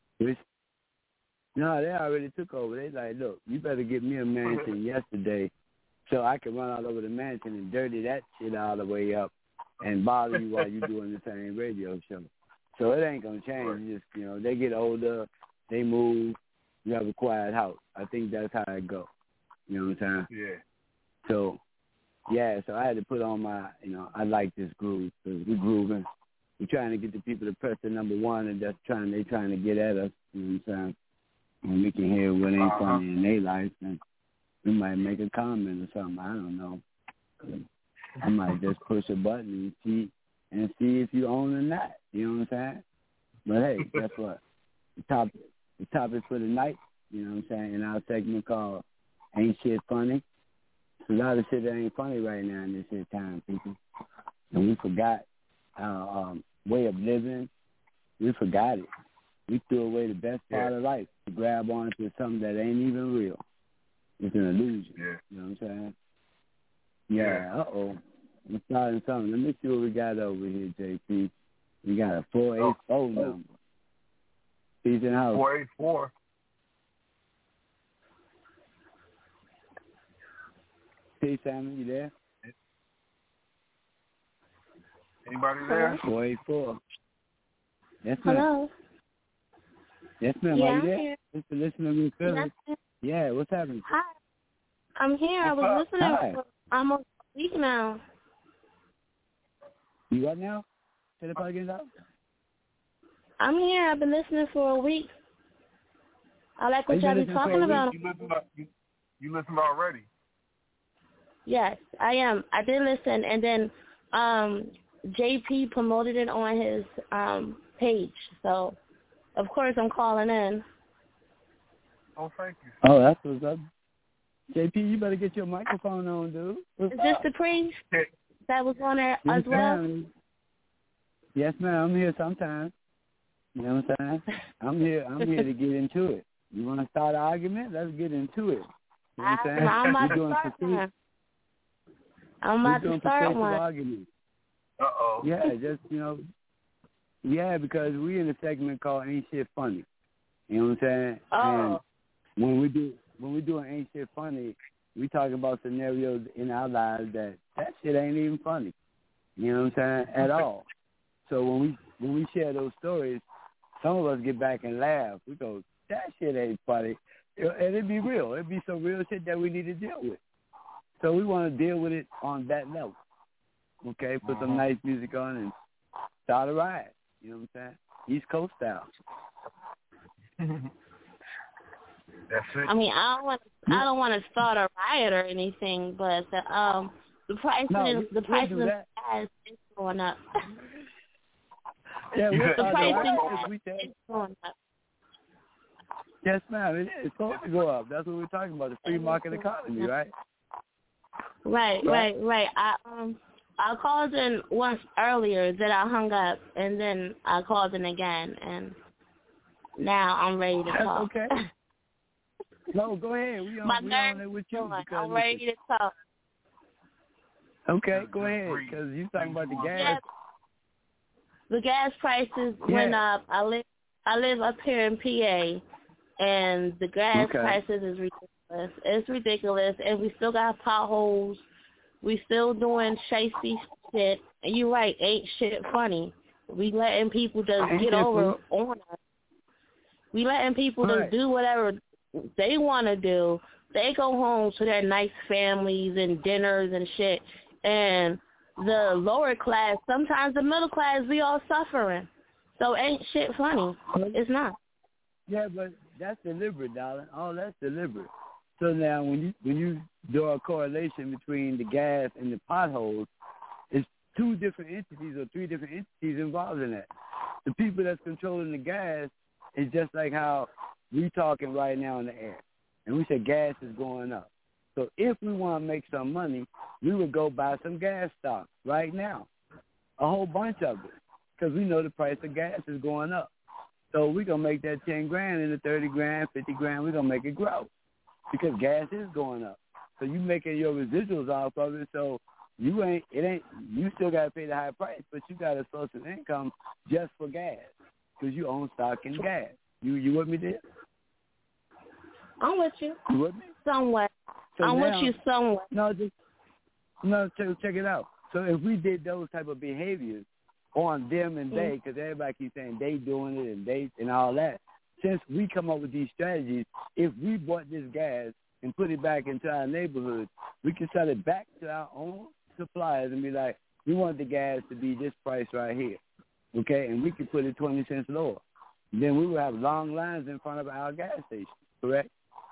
No, they already took over. They like, look, you better get me a mansion yesterday so I can run all over the mansion and dirty that shit all the way up and bother you while you're doing the same radio show. So it ain't going to change. Right. Just, you know, they get older, they move, you have a quiet house. I think that's how it go. You know what I'm saying? Yeah. So, yeah, so I had to put on my, you know, I like this groove because we're grooving. We're trying to get the people to press the number one, and they trying to get at us. You know what I'm saying? And we can hear what ain't funny in their life, and we might make a comment or something. I don't know. I might just push a button and see if you own or not. You know what I'm saying? But hey, guess what? The topic for the night, you know what I'm saying, in our segment called Ain't Shit Funny. a lot of shit that ain't funny right now in this shit time, people. And we forgot our way of living. We forgot it. We threw away the best part of life to grab onto something that ain't even real. It's an illusion. Yeah. You know what I'm saying? Yeah. Uh-oh. I'm starting something. Let me see what we got over here, JP. We got a 484 number. He's in the house. 484. Hey, Sammy, you there? Anybody there? 484. Yes, ma'am. Hello. Yes, ma'am. Yeah, Are you I'm there? here. Just listening to me, Philly. Yeah, what's happening? Hi. I'm here. I was listening for almost a week now. You what now? Say the part again, out. I'm here. I've been listening for a week. I like what y'all be talking about. You listened already? Yes, I am. I did listen, and then JP promoted it on his page. So, of course, I'm calling in. Oh, thank you. Oh, that's what's up. JP, you better get your microphone on, dude. Is this the priest that was on there as well? Yes, ma'am. I'm here sometimes. You know what I'm saying? I'm here to get into it. You want to start an argument? Let's get into it. You know what I'm saying? I'm about to start one. I'm about to start one. Argument. Uh-oh. Yeah, just, yeah, because we in a segment called Ain't Shit Funny. You know what I'm saying? Oh. And when we do Ain't Shit Funny, we talk about scenarios in our lives that shit ain't even funny. You know what I'm saying? At all. So when we share those stories, some of us get back and laugh. We go, that shit ain't funny. And it'd be real. It'd be some real shit that we need to deal with. So we want to deal with it on that level. Okay? Put some nice music on and start a ride. You know what I'm saying? East Coast style. That's it. I mean, I don't want to start a riot or anything, but the price of gas is going up. Yeah, the price is going up. Yes, ma'am. It's supposed to go up. That's what we're talking about, the free market economy, right? Right. I called in once earlier, then I hung up, and then I called in again, and now I'm ready to talk. That's okay. No, go ahead. We on it with you. I'm ready to talk. Okay, go ahead, because you're talking about the gas. The gas prices went up. I live up here in PA, and the gas prices is ridiculous. It's ridiculous, and we still got potholes. We still doing shifty shit. And you're right, ain't shit funny. We letting people just get over on us. We letting people just do whatever they want to do. They go home to their nice families and dinners and shit. And the lower class, sometimes the middle class, we all suffering. So ain't shit funny. It's not. Yeah, but that's deliberate, darling. Oh, that's deliberate. So now when you draw a correlation between the gas and the potholes, it's two different entities or three different entities involved in that. The people that's controlling the gas is just like how we talking right now in the air. And we say gas is going up. So if we want to make some money, we would go buy some gas stock right now, a whole bunch of it, because we know the price of gas is going up. So we're going to make that 10 grand into 30 grand, 50 grand. We're going to make it grow because gas is going up. So you making your residuals off of it. So you still got to pay the high price, but you got a source of income just for gas because you own stock in gas. You with me there? I'm with you. You with me? Somewhat. So I'm now, with you somewhat. Check it out. So if we did those type of behaviors on them and they, because everybody keeps saying they doing it and they and all that, since we come up with these strategies, if we bought this gas and put it back into our neighborhood, we can sell it back to our own suppliers and be like, we want the gas to be this price right here, okay? And we can put it 20 cents lower. Then we will have long lines in front of our gas station, correct?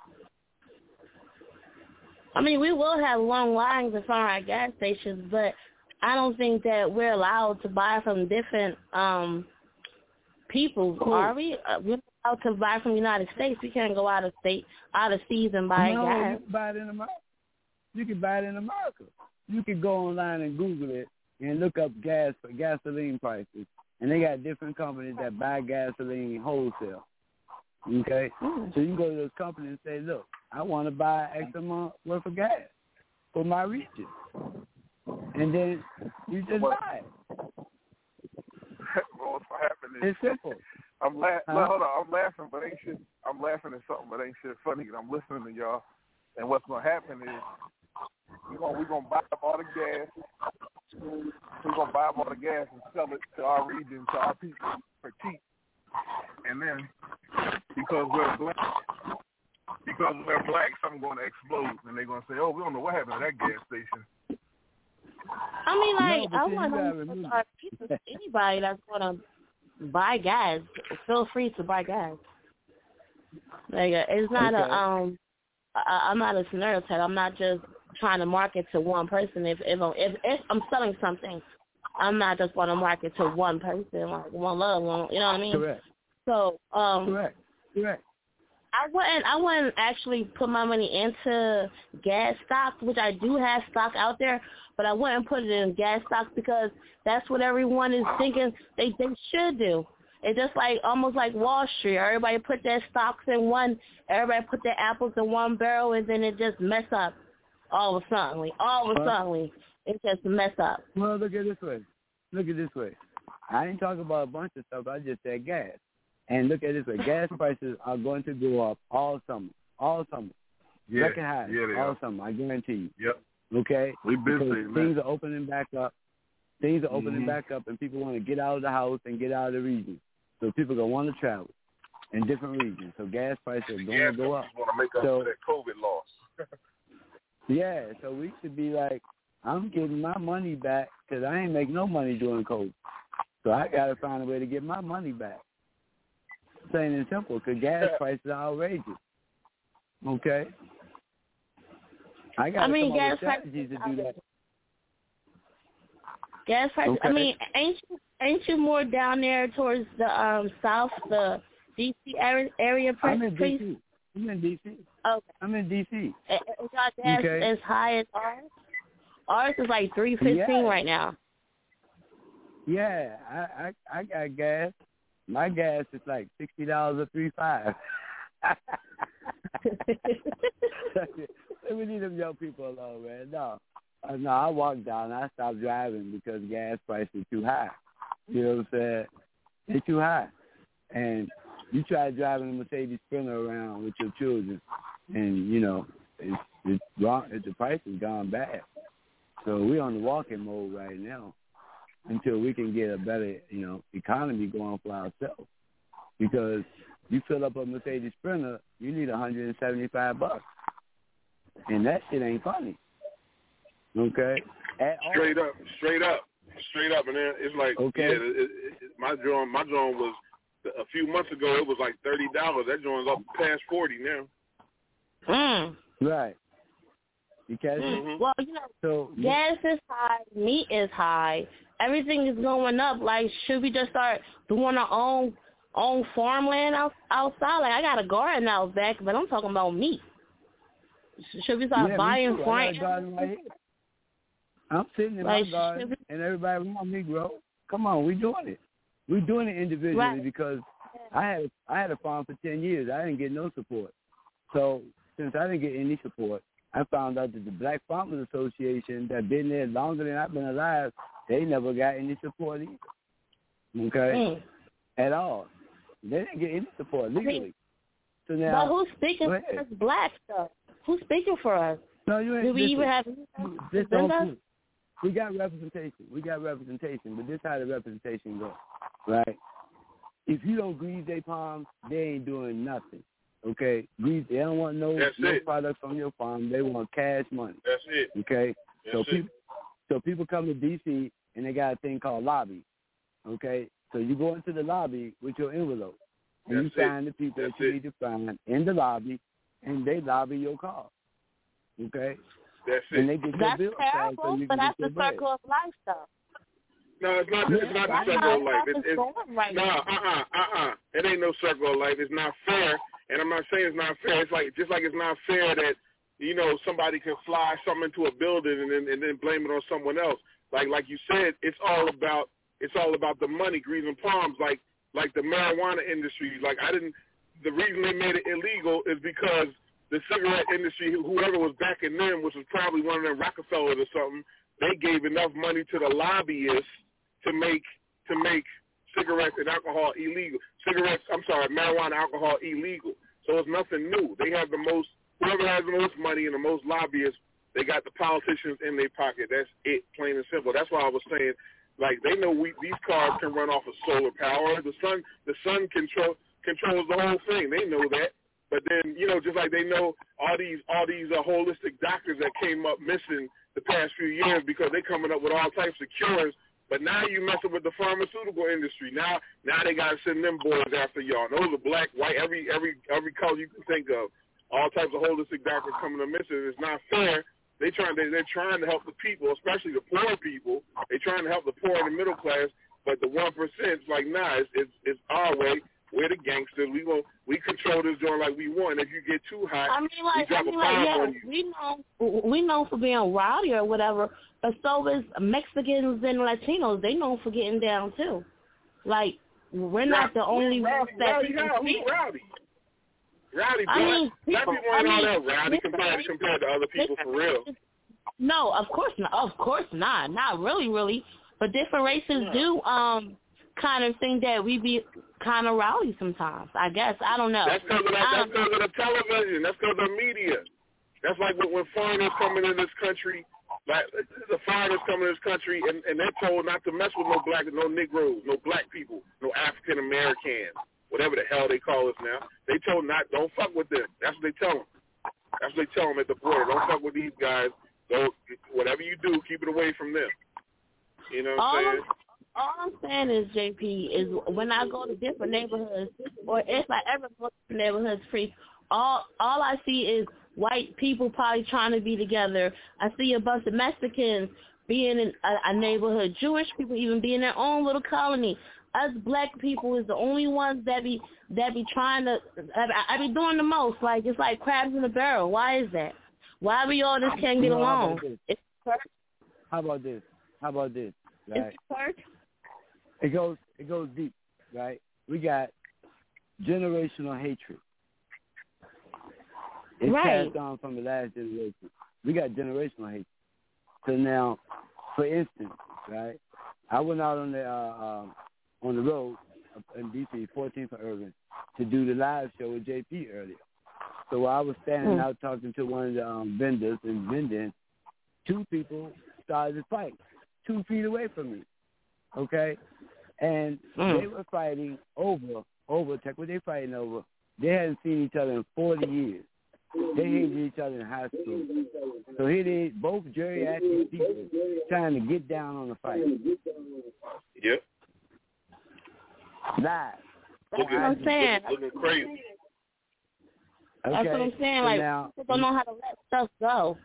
I mean, we will have long lines in front of our gas stations, but I don't think that we're allowed to buy from different people, are we? We're allowed to buy from the United States. We can't go out of state, out of seas and buy gas. You can buy it in America. You can buy it in America. You can go online and Google it and look up gasoline prices. And they got different companies that buy gasoline wholesale. Okay? So you can go to those companies and say, look, I want to buy X amount worth of gas for my region. And then you just buy it. What's happening? It's simple. I'm laughing. Hold on, I'm laughing, but ain't shit. I'm laughing at something, but ain't shit funny. I'm listening to y'all, and what's gonna happen is we're gonna buy up all the gas. We're gonna buy up all the gas and sell it to our region, to our people for cheap. And then because we're black, something's gonna explode, and they're gonna say, "Oh, we don't know what happened to that gas station." I mean, like, I want to anybody that's gonna buy gas, feel free to buy gas. Like, it's not I'm not a stereotype. I'm not just trying to market to one person. If I'm selling something, I'm not just going to market to one person, like one love one. You know what I mean? Correct. So, Correct. I wouldn't actually put my money into gas stocks, which I do have stock out there, but I wouldn't put it in gas stocks because that's what everyone is thinking they should do. It's just like almost like Wall Street. Everybody put their stocks in one. Everybody put their apples in one barrel, and then it just mess up. All of a sudden, it just mess up. Well, look at it this way. I didn't talk about a bunch of stuff. I just said gas. And look at it this way. Gas prices are going to go up all summer. Yeah. Record highs all summer. I guarantee you. Yep. Okay? We busy, man. Things are opening back up. And people want to get out of the house and get out of the region. So people are going to want to travel in different regions. So gas prices are going to go up. Want to make up for that COVID loss. Yeah, so we should be like, I'm getting my money back because I ain't make no money during COVID. So I got to find a way to get my money back. Plain and simple, because gas prices are outrageous. Okay? I got to come up with strategies to do that. Gas prices. Okay. I mean, ain't you more down there towards the south, the D.C. area? I'm in D.C. Okay. I'm in D.C. Is our gas as high as ours? Ours is like $3.15 right now. Yeah, I got gas. My gas is like $60 or $3.5. We need them young people alone, man. No, I walked down. I stopped driving because gas prices are too high. You know what I'm saying? They're too high. And you try driving a Mercedes Sprinter around with your children, and, you know, it's wrong. The price has gone bad. So we're on the walking mode right now until we can get a better, you know, economy going for ourselves. Because you fill up a Mercedes Sprinter, you need $175. And that shit ain't funny. Okay? Straight up. And then it's like, my drone was, a few months ago, it was like $30. That joint's up past $40 now. Right. You catch it? Well, you know, gas is high, meat is high, everything is going up. Like, should we just start doing our own farmland outside? Like, I got a garden out back, but I'm talking about meat. Should we start buying farm? Right, I'm sitting in my garden, and everybody want me grow. Come on, we doing it. We're doing it individually because I had a farm for 10 years. I didn't get no support. So since I didn't get any support, I found out that the Black Farmers Association that been there longer than I've been alive, they never got any support either. Okay? At all. They didn't get any support legally. So now, but who's speaking for us Black stuff? Who's speaking for us? No, you ain't. Do we even have this? We got representation, but this is how the representation goes, right? If you don't grease their palms, they ain't doing nothing, okay? They don't want no products from your farm. They want cash money. That's it. Okay? So people come to D.C. and they got a thing called lobby, okay? So you go into the lobby with your envelope, and you find the people that you need to find in the lobby, and they lobby your cause, okay? That's it. And they get that's your bill terrible, so you but can that's the circle of life stuff. No, it's not. It's not the circle of life. It ain't no circle of life. It's not fair, and I'm not saying it's not fair. It's like just like it's not fair that somebody can fly something into a building and then blame it on someone else. Like you said, it's all about the money, grease and palms. Like the marijuana industry. The reason they made it illegal is because the cigarette industry, whoever was backing them, which was probably one of them Rockefellers or something, they gave enough money to the lobbyists to make cigarettes and alcohol illegal. Marijuana, alcohol illegal. So it's nothing new. They have whoever has the most money and the most lobbyists, they got the politicians in their pocket. That's it, plain and simple. That's why I was saying, they know these cars can run off of solar power. The sun controls the whole thing. They know that. But then, just like they know all these holistic doctors that came up missing the past few years because they coming up with all types of cures. But now you messing with the pharmaceutical industry. Now they gotta send them boys after y'all. Those are black, white, every color you can think of. All types of holistic doctors coming up missing. It's not fair. They're trying to help the people, especially the poor people. They're trying to help the poor and the middle class. But the 1%, it's our way. We're the gangsters. We control this joint like we want. If you get too hot, we drop a bomb on you. We know for being rowdy or whatever, but so is Mexicans and Latinos. They know for getting down too. We're not the only ones that rowdy. Rowdy, black people ain't all that rowdy compared to other people for real. No, of course not. Of course not. Not really. But different races do kind of think that we be kind of rowdy sometimes. I guess I don't know. That's because of the television. That's because of the media. That's like when foreigners coming in this country. The foreigners coming in this country and they're told not to mess with no Negroes, no black people, no African Americans. Whatever the hell they call us now. They told don't fuck with them. That's what they tell them. That's what they tell them at the border. Don't fuck with these guys. Whatever you do, keep it away from them. You know what I'm saying? All I'm saying is, JP, is when I go to different neighborhoods, or if I ever go to neighborhoods free, all I see is white people probably trying to be together. I see a bunch of Mexicans being in a neighborhood, Jewish people even being their own little colony. Us black people is the only ones that be trying to. I be doing the most. It's like crabs in a barrel. Why is that? Why we all just can't get along? It's How about this? Right? It's church. It goes deep, right? We got generational hatred. It's passed on from the last generation. We got generational hatred. So now, for instance, right? I went out on the road in D.C., 14th and Urban, to do the live show with JP earlier. So while I was standing out talking to one of the vendors and vending, two people started to fight 2 feet away from me, okay? And they were fighting over, check what they fighting over. They hadn't seen each other in 40 years. They hated each other in high school. So here they both geriatric people trying to get down on the fight. Yep. Live. That's what I'm saying. Looking crazy. That's what I'm saying. So now, people don't know how to let stuff go.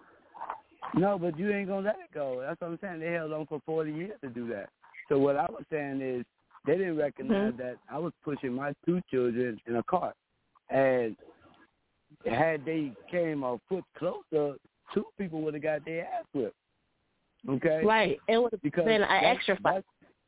No, but you ain't going to let it go. That's what I'm saying. They held on for 40 years to do that. So what I was saying is they didn't recognize that I was pushing my 2 children in a cart. And had they came a foot closer, 2 people would have got their ass whipped. Okay? Right. It would have been an extra fight.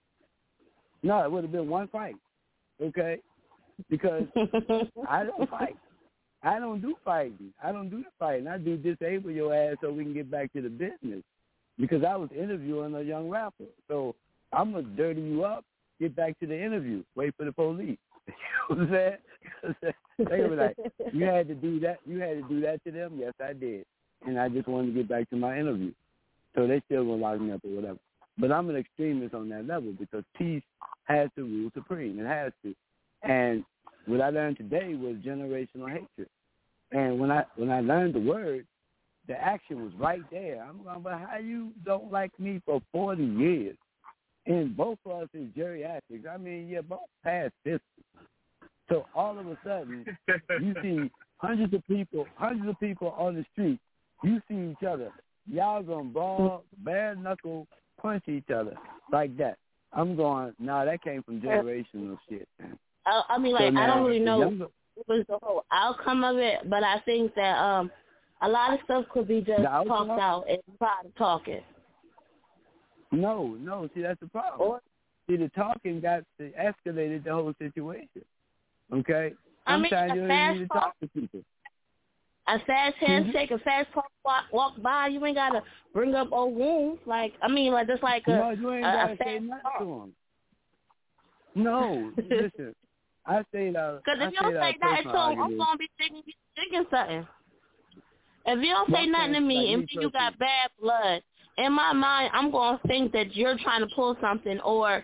No, it would have been one fight. Okay? Because I don't fight. I don't do fighting. I don't do the fighting. I do disable your ass so we can get back to the business. Because I was interviewing a young rapper. So I'm going to dirty you up, get back to the interview, wait for the police. You know what I'm saying? They were like, you had to do that. You had to do that to them? Yes, I did. And I just wanted to get back to my interview. So they still going to lock me up or whatever. But I'm an extremist on that level because peace has to rule supreme. It has to. And what I learned today was generational hatred. And when I learned the word, the action was right there. I'm going, but how you don't like me for 40 years? And both of us is geriatrics. I mean, you're both past 50. So all of a sudden, you see hundreds of people on the street. You see each other. Y'all gonna brawl, bare knuckle, punch each other like that. I'm going, that came from generational shit, man. I mean, I don't really know what was the whole outcome of it, but I think that A lot of stuff could be just talked out and part of talking. No. See, that's the problem. See, the talking escalated the whole situation. Okay? Sometimes you don't need to talk to people. A fast handshake, a fast walk by, you ain't got to bring up old wounds. Just like you ain't got to say nothing to them. No, listen. I say that. Because if you don't say nothing to them, I'm going to be thinking something. If you don't say nothing to me and you got bad blood, in my mind, I'm going to think that you're trying to pull something or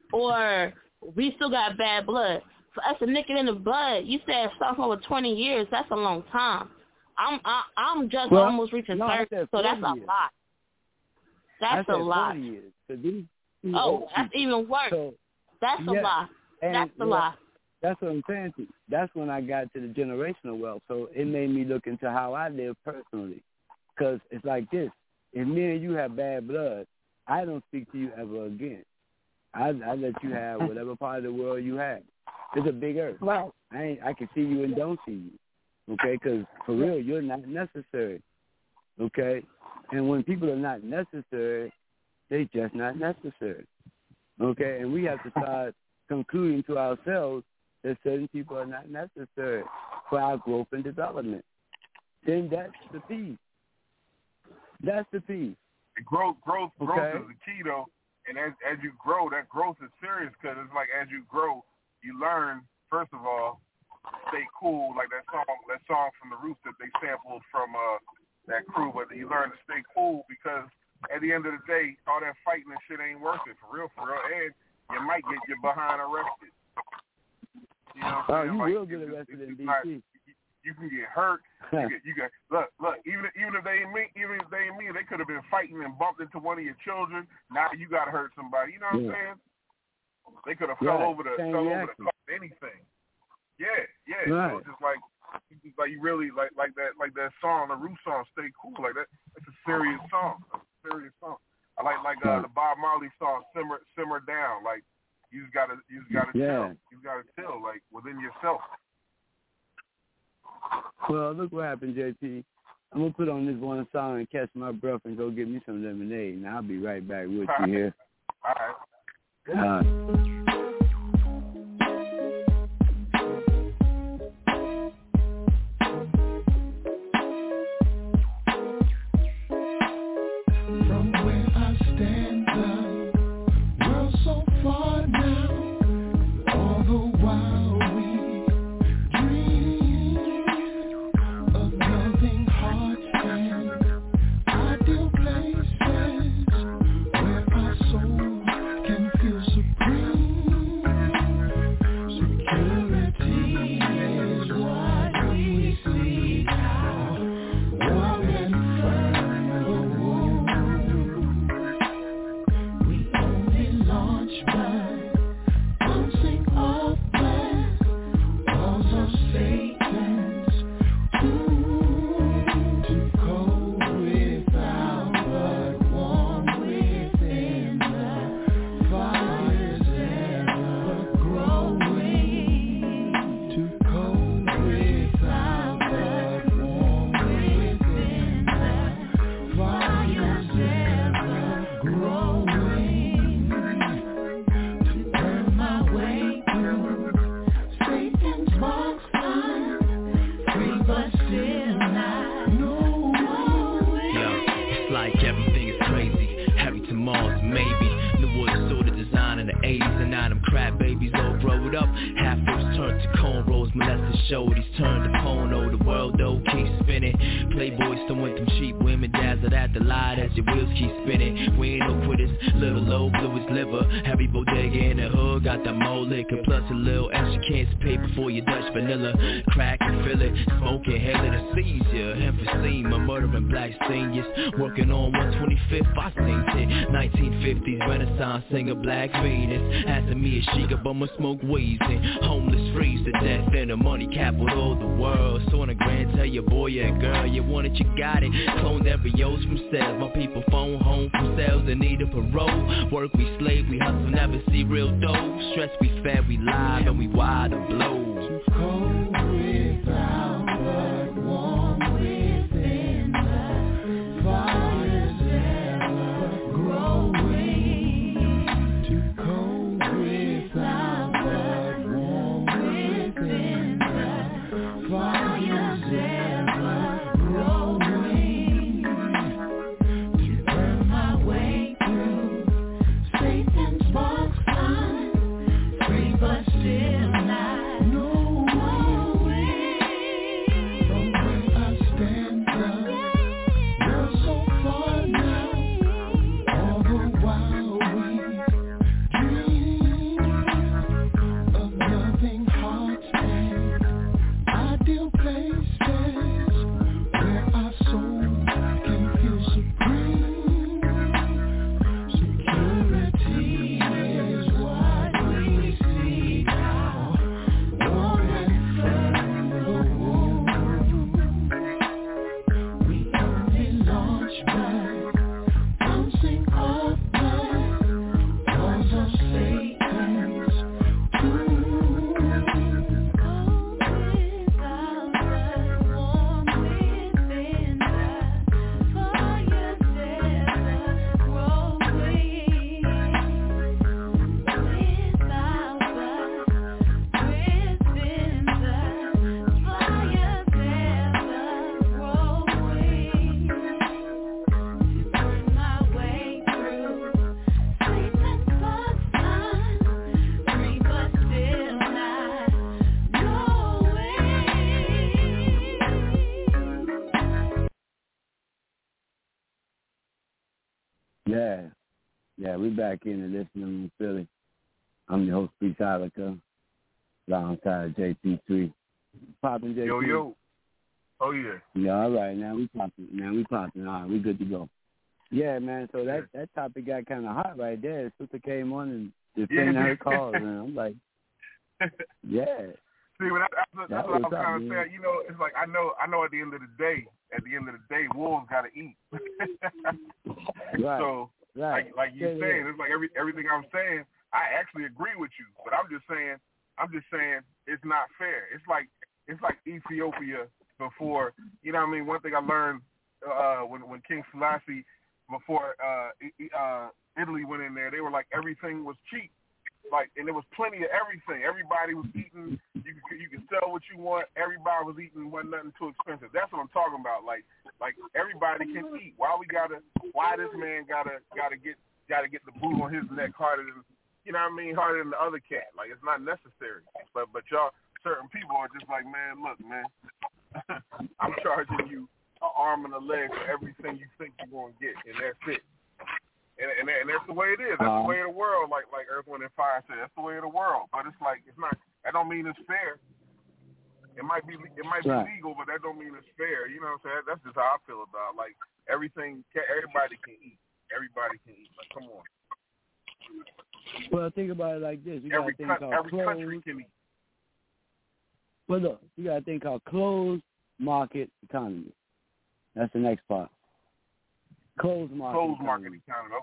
we still got bad blood. For us to nick it in the bud, you said something over 20 years, that's a long time. I'm just almost reaching 30, so that's a lot. That's a lot. 40 years. That's even worse. So, that's a lot. That's a lot. That's what I'm saying to you. That's when I got to the generational wealth. So it made me look into how I live personally. Because it's like this. If me and you have bad blood, I don't speak to you ever again. I let you have whatever part of the world you have. It's a big earth. Right. I can see you and don't see you. Okay? Because for real, you're not necessary. Okay? And when people are not necessary, they're just not necessary. Okay? And we have to start concluding to ourselves that certain people are not necessary for our growth and development. Then that's the piece. That's the piece. Growth is the key, though. And as you grow, that growth is serious because it's like as you grow, you learn, first of all, stay cool, like that song from the Roots that they sampled from that crew, but you learn to stay cool because at the end of the day, all that fighting and shit ain't worth it, for real, and you might get your behind arrested. You know what I'm saying? You will get arrested in D.C. You can get hurt. You get look. Even if they ain't me, they could have been fighting and bumped into one of your children. Now you got to hurt somebody. You know what I'm saying? They could have fell over the car, anything. Yeah. Right. So it's just like you really like that song, the Roots song, "Stay Cool." Like that. It's a serious song. I like the Bob Marley song, "Simmer Down." Like you just gotta chill. You gotta chill, like within yourself. Well, look what happened, JT. I'm going to put on this one song and catch my breath and go get me some lemonade, and I'll be right back with you here. All right. Sing a black Venus, asking me if she could bum a smoke wheezing. Homeless freeze to death in the money capital of the world. So on a grand, tell your boy and girl, you want it, you got it. Cloned embryos from cells, my people phone home from cells in need of parole. Work we slave, we hustle, never see real dough. Stress we fed, we live, and we wide to blow. Too cold without, but warm within. Yeah, we back in and listening in Philly. I'm your host, Priest Ilika, alongside JP3. Popping JP. Yo. Oh, yeah. Yeah, all right. Now we popping. All right, we good to go. Yeah, man, so that topic got kind of hot right there. Sister came on and defended her cause, and I'm like, yeah. See, that's what I'm trying to say. You know, it's like I know at the end of the day, wolves got to eat. Right. So, like you saying, it's like everything I'm saying, I actually agree with you, but I'm just saying it's not fair. It's like Ethiopia before, you know what I mean? One thing I learned when King Selassie, before Italy went in there, they were like everything was cheap. Like, and there was plenty of everything. Everybody was eating. You could sell what you want. Everybody was eating. Wasn't nothing too expensive. That's what I'm talking about. Like everybody can eat. Why this man gotta get the boot on his neck harder than, you know what I mean, harder than the other cat? Like, it's not necessary. But y'all, certain people are just like, man, look, man, I'm charging you an arm and a leg for everything you think you're gonna get, and that's it. And that's the way it is. That's the way of the world. Like Earth, Wind, and Fire said, that's the way of the world. But it's like, it's not. That don't mean it's fair. It might be legal, but that don't mean it's fair. You know what I'm saying? That's just how I feel about it. Like everything. Everybody can eat. Everybody can eat. Like, come on. Well, think about it like this. You got a thing called every country can eat. Well, look, you got a thing called closed market economy. That's the next part. Closed market economy.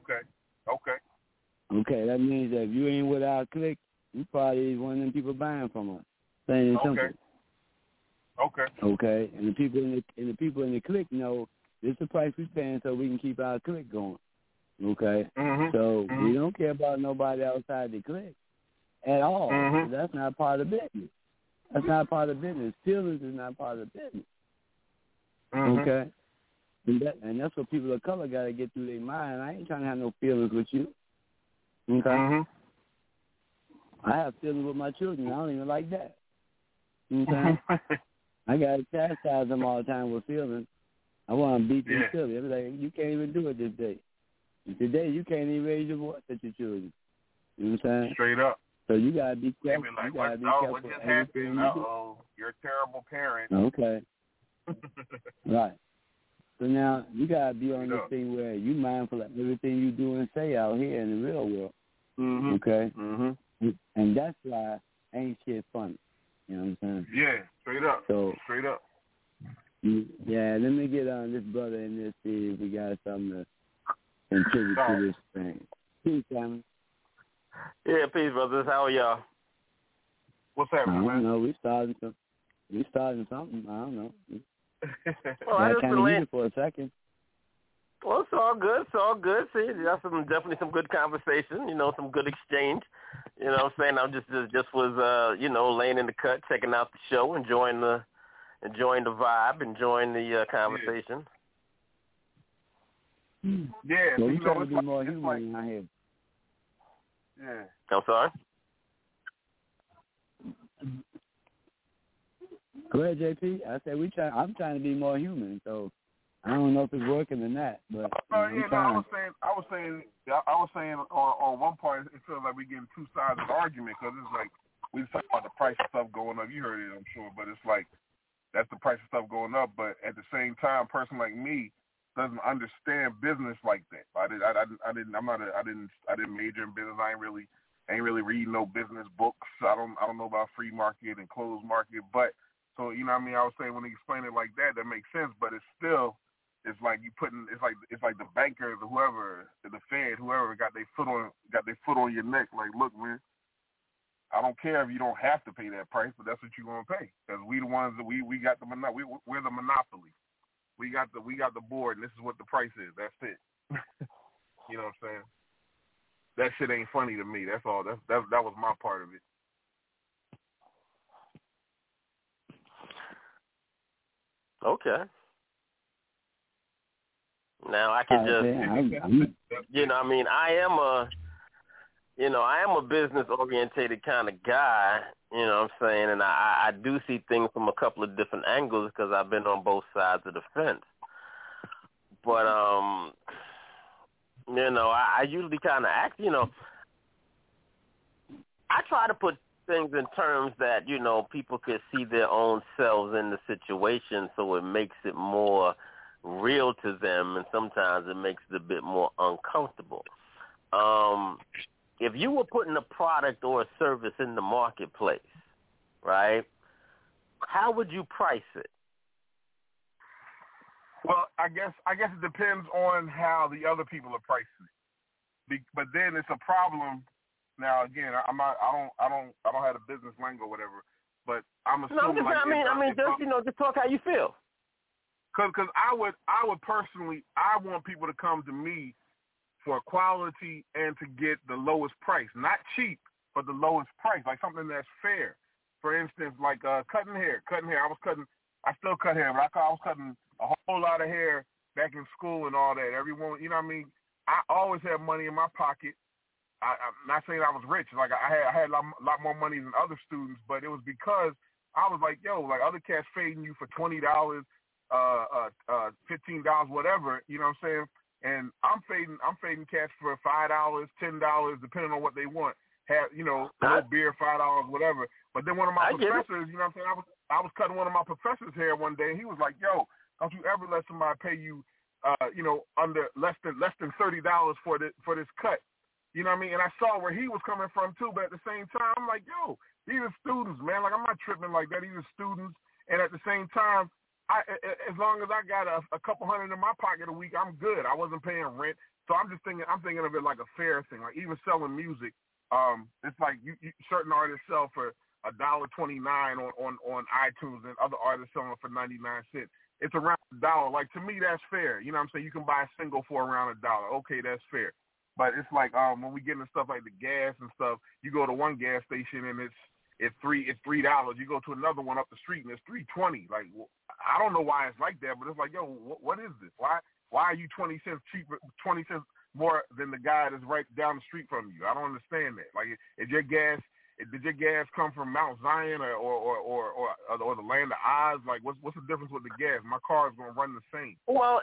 Okay, that means that if you ain't with our clique, you probably one of them people buying from us. Plain and simple. Okay, and the people in the clique know this is the price we're paying so we can keep our clique going. Okay, so we don't care about nobody outside the clique at all. So that's not part of the business. That's not part of the business. Feelings is not part of the business. Okay. And that's what people of color got to get through their mind. I ain't trying to have no feelings with you. Okay? I have feelings with my children. I don't even like that. Okay? I got to chastise them all the time with feelings. I want to beat them silly. I'm like, you can't even do it this day. And today, you can't even raise your voice at your children. You know what I'm saying? Straight up. So you got to be careful. Like, you got to be careful. What just happened? You're a terrible parent. Okay. Right. So now you gotta be on this thing where you mindful of everything you do and say out here in the real world. Okay? And that's why ain't shit funny. You know what I'm saying? Yeah, straight up. Yeah, let me get on this brother in this, see if we got something to contribute to this thing. Peace, Simon. Yeah, peace, brothers. How are y'all? What's happening, man? I don't know. We starting something. I don't know. Well, I just been laying for a second. Well, it's all good. See, that's definitely some good conversation. You know, some good exchange. You know what I'm saying? I just was laying in the cut, checking out the show, enjoying the vibe, enjoying the conversation. Yeah. So we trying to be more human out here. Yeah. I'm sorry? Go ahead, JP. I said I'm trying to be more human, so I don't know if it's working or not. But I was saying on one part, it feels like we're getting two sides of the argument because it's like we talk about the price of stuff going up. You heard it, I'm sure, but it's like that's the price of stuff going up. But at the same time, a person like me doesn't understand business like that. I didn't major in business. I ain't really reading no business books. I don't know about free market and closed market, but. So, you know what I mean? I was saying when he explained it like that makes sense, but it's like it's like the bankers or whoever, the Fed, whoever got their foot on your neck. Like, look, man, I don't care if you don't have to pay that price, but that's what you're gonna pay because we the ones that we got the we're the monopoly. We got the board, and this is what the price is. That's it. You know what I'm saying? That shit ain't funny to me. That's all. That was my part of it. Okay. Now I can I am a business orientated kind of guy, you know what I'm saying, and I do see things from a couple of different angles because I've been on both sides of the fence. But You know, I usually kind of act, you know, I try to put things in terms that, you know, people could see their own selves in the situation, so it makes it more real to them, and sometimes it makes it a bit more uncomfortable. If you were putting a product or a service in the marketplace, right, how would you price it? Well, I guess it depends on how the other people are pricing it. But then it's a problem. Now again, I don't have a business lingo or whatever, but I'm assuming. No, just talk how you feel. Because I would personally, I want people to come to me for quality and to get the lowest price, not cheap, but the lowest price, like something that's fair. For instance, like cutting hair. I still cut hair, but I was cutting a whole lot of hair back in school and all that. Everyone, you know what I mean? I always had money in my pocket. I'm not saying I was rich. Like I had a lot more money than other students, but it was because I was like, yo, like other cats fading you for $20, $15, whatever. You know what I'm saying? And I'm fading cats for $5, $10, depending on what they want. Have, you know, no beer, $5, whatever. But then one of my professors, you know what I'm saying? I was cutting one of my professors' hair one day, and he was like, yo, don't you ever let somebody pay you, you know, under less than $30 for this cut. You know what I mean? And I saw where he was coming from too, but at the same time, I'm like, yo, these are students, man. Like I'm not tripping like that. These are students, and at the same time, as long as I got a couple hundred in my pocket a week, I'm good. I wasn't paying rent, so I'm thinking of it like a fair thing. Like even selling music, it's like you certain artists sell for $1.29 on iTunes, and other artists selling for 99 cents. It's around $1. Like to me, that's fair. You know what I'm saying? You can buy a single for around $1. Okay, that's fair. But it's like when we get into stuff like the gas and stuff, you go to one gas station and it's $3. You go to another one up the street and it's $3.20. Like I don't know why it's like that, but it's like, yo, what is this? Why are you 20 cents cheaper, 20 cents more than the guy that's right down the street from you? I don't understand that. Like did your gas come from Mount Zion or the land of Oz? Like what's the difference with the gas? My car is gonna run the same. Well,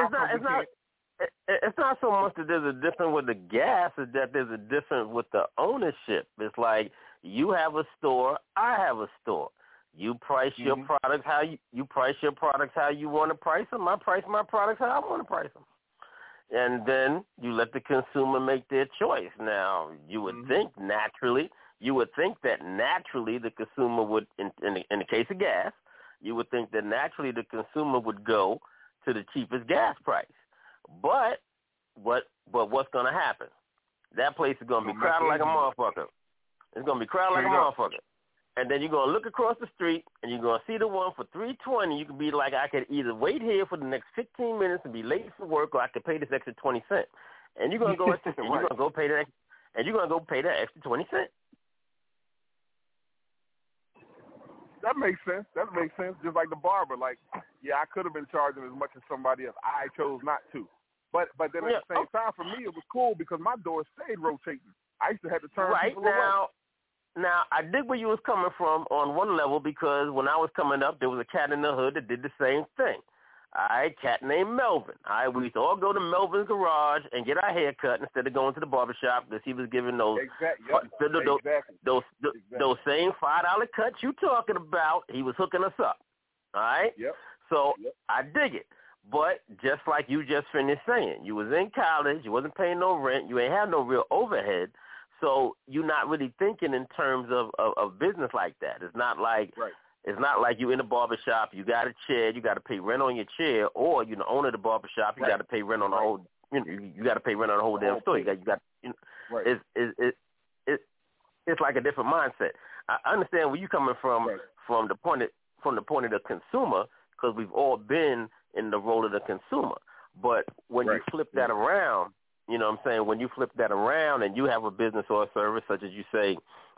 it's not so much that there's a difference with the gas, it's that there's a difference with the ownership. It's like you have a store, I have a store. You price your products how you price your products how you want to price them. I price my products how I want to price them. And then you let the consumer make their choice. Now, you would think naturally the consumer would, in the case of gas, you would think that naturally the consumer would go to the cheapest gas price. But what's going to happen? That place is going to be crowded like a motherfucker. It's going to be crowded like a motherfucker. And then you're going to look across the street, and you're going to see the one for $3.20. You could be like, I could either wait here for the next 15 minutes and be late for work, or I could pay this extra 20 cents. And you're going to go pay that extra 20 cents. That makes sense. Just like the barber. Like, yeah, I could have been charging as much as somebody else. I chose not to. But then at the same time, for me, it was cool because my door stayed rotating. I used to have to turn people away. Now, I dig where you was coming from on one level because when I was coming up, there was a cat in the hood that did the same thing. A cat named Melvin. We used to all go to Melvin's garage and get our hair cut instead of going to the barbershop because he was giving those those same $5 cuts you talking about. He was hooking us up. All right? Yep. So I dig it. But just like you just finished saying, you was in college, you wasn't paying no rent, you ain't have no real overhead, so you're not really thinking in terms of business like that. It's not like It's not like you in a barbershop, you got a chair, you got to pay rent on your chair, or you're the owner of the barbershop, you got to pay rent on the whole, you got to pay rent on the whole damn store. It's like a different mindset. I understand where you're coming from the point of the consumer, because we've all been in the role of the consumer. But when you flip that around, you know what I'm saying, when you flip that around and you have a business or a service, such as you say,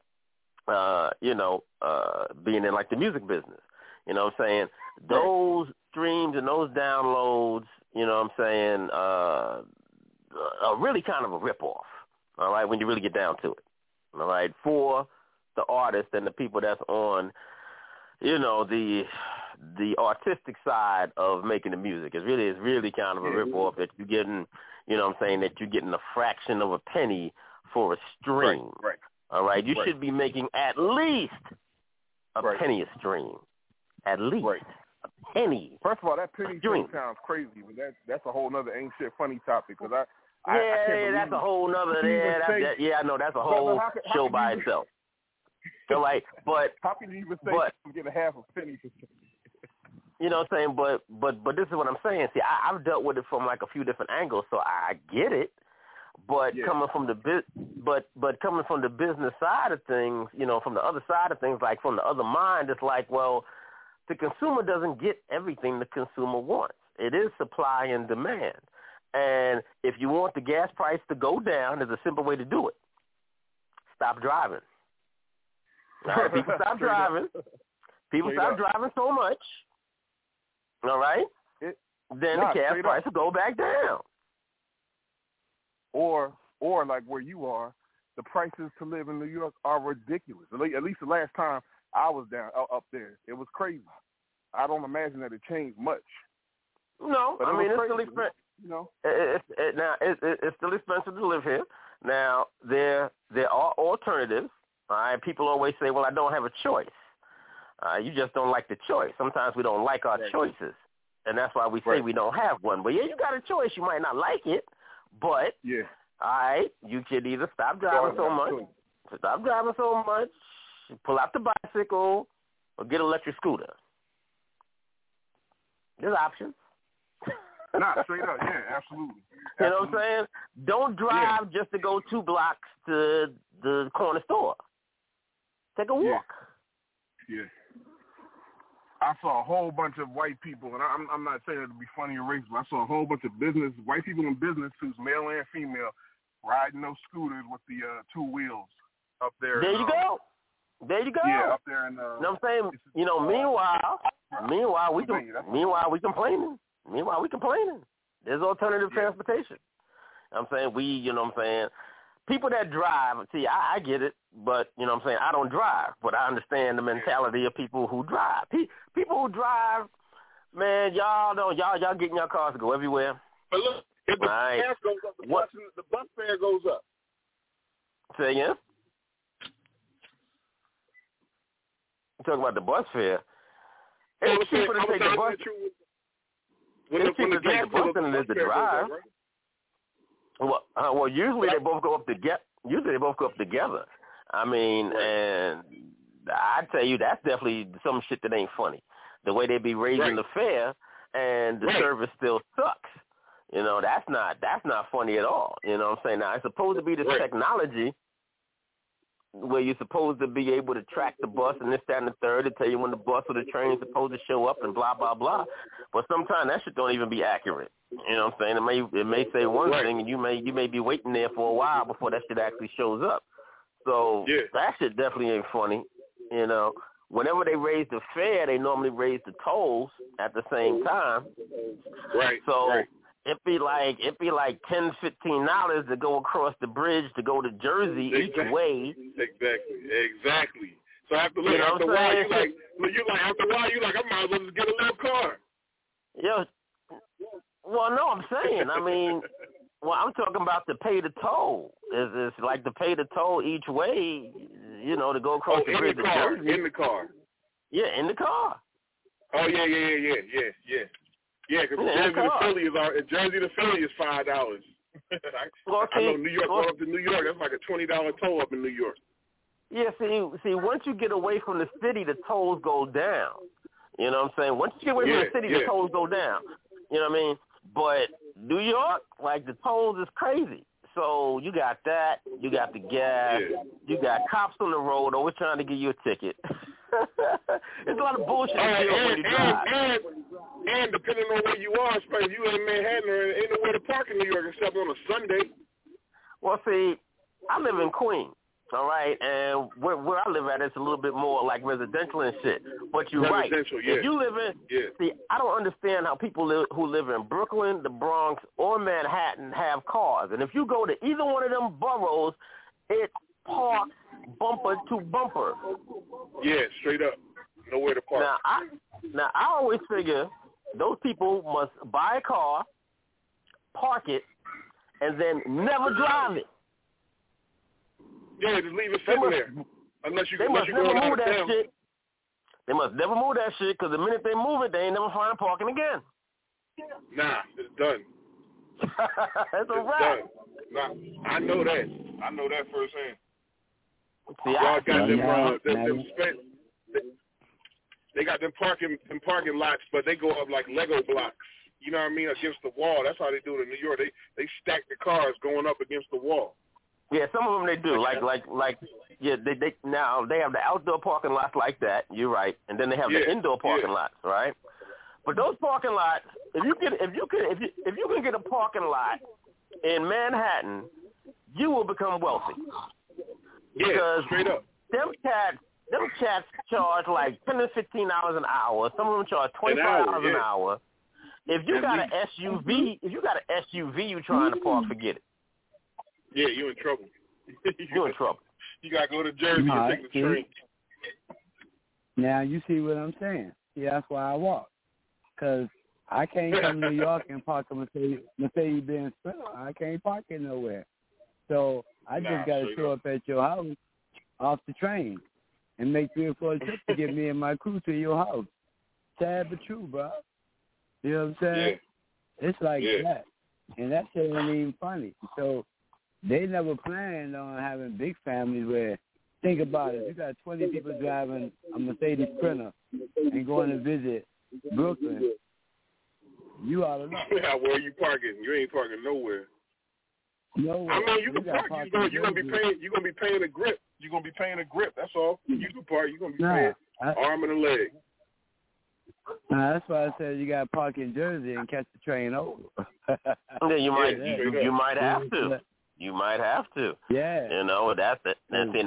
being in like the music business, you know what I'm saying, those streams and those downloads, you know what I'm saying, are really kind of a ripoff, all right, when you really get down to it, all right, for the artist and the people that's on, you know, the artistic side of making the music. It's really kind of a ripoff that you're getting. you know what I'm saying, that you're getting a fraction of a penny for a stream. Right. All right? You should be making at least a penny a stream. At least a penny. First of all, that penny thing sounds crazy, but that's a whole nother ain't shit funny topic because I can't believe that's a whole nother. I know that's a whole show by itself. So like, but how can you even say you get a half a penny? You know what I'm saying? But this is what I'm saying. See, I've dealt with it from like a few different angles, so I get it. But coming from the coming from the business side of things, you know, from the other side of things, like from the other mind, it's like, well, the consumer doesn't get everything the consumer wants. It is supply and demand. And if you want the gas price to go down, there's a simple way to do it. Stop driving. All right, people stop driving. People stop driving so much. All right? Then the gas price will go back down. Or like where you are, the prices to live in New York are ridiculous. At least the last time I was up there, it was crazy. I don't imagine that it changed much. No, but I mean, it's crazy, still expensive. You know, it's still expensive to live here. Now, there are alternatives. All right, people always say, well, I don't have a choice. You just don't like the choice. Sometimes we don't like our choices, and that's why we say we don't have one. But yeah, you got a choice. You might not like it, but all right, you can either stop driving so much, pull out the bicycle, or get an electric scooter. There's options. Not straight up, absolutely. You know what I'm saying? Don't drive just to go 2 blocks to the corner store. Take a walk. Yeah. I saw a whole bunch of white people, and I'm not saying it to be funny or racist, but I saw a whole bunch of white people in business who's male and female, riding those scooters with the 2 wheels up there. There you go. Yeah, up there in. You know what I'm saying? You know, meanwhile we complaining. There's alternative transportation. I'm saying people that drive, see, I get it, but, you know what I'm saying, I don't drive, but I understand the mentality of people who drive. People who drive, man, y'all get in your cars to go everywhere. But look, if the gas goes up, the bus fare goes up. Say again? You talking about the bus fare? It's cheaper to take the bus. It's cheaper to take the bus than it is to drive. Well, usually they both go up together. I mean, and I tell you, that's definitely some shit that ain't funny. The way they be raising the fare and the service still sucks. You know, that's not funny at all. You know what I'm saying? Now, it's supposed to be this technology where you're supposed to be able to track the bus and this, that, and the third to tell you when the bus or the train is supposed to show up and blah, blah, blah. But sometimes that shit don't even be accurate. You know what I'm saying? It may say one thing and you may be waiting there for a while before that shit actually shows up. So that shit definitely ain't funny. You know, whenever they raise the fare, they normally raise the tolls at the same time. Right. So it'd be like $10-15 to go across the bridge to go to Jersey each way. Exactly. So after a while, you're like, I might as well just get a little car. Yeah. Well, no, I'm saying, I'm talking about to pay the toll. It's like to pay the toll each way, you know, to go across the bridge to Jersey. In the car. Yeah, in the car. Oh, yeah. Yeah, because Jersey to Philly is $5. I know New York, going up to New York, that's like a $20 toll up in New York. Yeah, see, once you get away from the city, the tolls go down. You know what I'm saying? Once you get away from the city, the tolls go down. You know what I mean? But New York, like, the tolls is crazy. So you got that, you got the gas, you got cops on the road always trying to give you a ticket. It's a lot of bullshit when you drive. And depending on where you are, especially if you in Manhattan, ain't nowhere to park in New York except on a Sunday. Well, see, I live in Queens, all right, and where I live at, it's a little bit more like residential and shit. But you're right. If you live see, I don't understand how people who live in Brooklyn, the Bronx, or Manhattan have cars. And if you go to either one of them boroughs, it parks bumper to bumper. Yeah, straight up. Nowhere to park. Now I always figure those people must buy a car, park it, and then never drive it. Yeah, just leave it sitting there. Unless you never move that shit. They must never move that shit because the minute they move it, they ain't never find parking again. Nah, it's done. It's a wrap. Nah, I know that. I know that firsthand. See, y'all got they got them parking lots, but they go up like Lego blocks. You know what I mean? Against the wall. That's how they do it in New York. They stack the cars going up against the wall. Yeah, some of them they do. Yeah, they now they have the outdoor parking lots like that. You're right, and then they have the indoor parking lots, right? But those parking lots, if you can get a parking lot in Manhattan, you will become wealthy. Because straight up. Them cats charge like $10 to $15 an hour. Some of them charge $25 an hour. If you got an SUV, you trying to park, forget it. Yeah, you in trouble. You're in trouble. You gotta go to Jersey and take the train. Now you see what I'm saying. See, that's why I walk. Because I can't come to New York and park a Mercedes-Benz Sprinter. I can't park it nowhere. So I just got to show up at your house off the train and make 3 or 4 trips to get me and my crew to your house. Sad but true, bro. You know what I'm saying? Yeah. It's like that. And that shit ain't even funny. So they never planned on having big families where, think about it, you got 20 people driving a Mercedes Sprinter and going to visit Brooklyn. You ought to know. Where you parking? You ain't parking nowhere. Nowhere. I mean, you can park. You're gonna be paying a grip. You're gonna be paying a grip. That's all. You can park. You're gonna be paying arm and a leg. That's why I said you got to park in Jersey and catch the train over. Yeah, you might have to. You might have to. Yeah. You know, that's really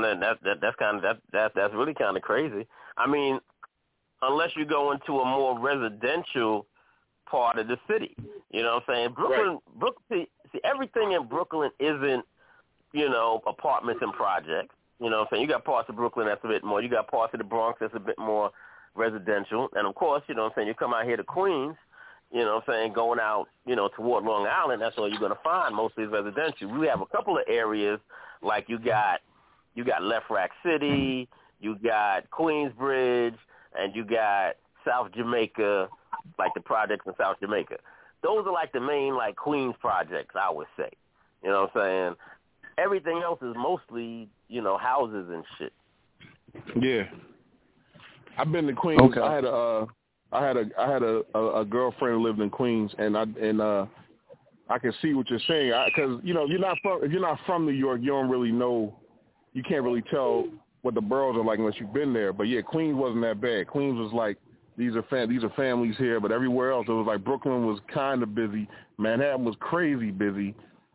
kind of crazy. I mean, unless you go into a more residential part of the city. You know what I'm saying? Brooklyn, see, everything in Brooklyn isn't, apartments and projects. You know what I'm saying? You got parts of Brooklyn that's a bit more. You got parts of the Bronx that's a bit more residential. And, of course, you know what I'm saying, you come out here to Queens, you know what I'm saying, going out, toward Long Island, that's all you're going to find, mostly residential. We have a couple of areas, like you got Left Rack City, you got Queensbridge, and you got South Jamaica, like the projects in South Jamaica. Those are like the main, like, Queens projects, I would say. You know what I'm saying? Everything else is mostly, houses and shit. Yeah. I've been to Queens. Okay. I had a girlfriend who lived in Queens, and I can see what you're saying, because if you're not from New York, you don't really know, you can't really tell what the boroughs are like unless you've been there. But yeah, Queens wasn't that bad. Queens was like, these are families here, but everywhere else it was like Brooklyn was kind of busy, Manhattan was crazy busy.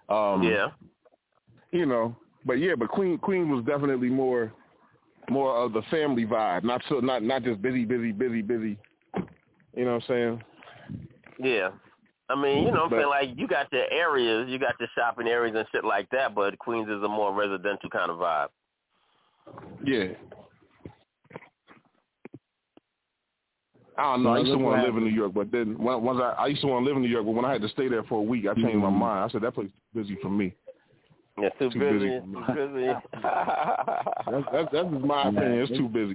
But Queens was definitely more of the family vibe, not just busy. You know what I'm saying? Yeah. I mean, you know what I'm saying? Like, you got your areas, you got your shopping areas and shit like that, but Queens is a more residential kind of vibe. Yeah. I don't know. I used to want to live in New York, but then I used to want to live in New York, but when I had to stay there for a week, I changed my mind. I said, that place is busy for me. Yeah, too busy. That's just my opinion. It's too busy.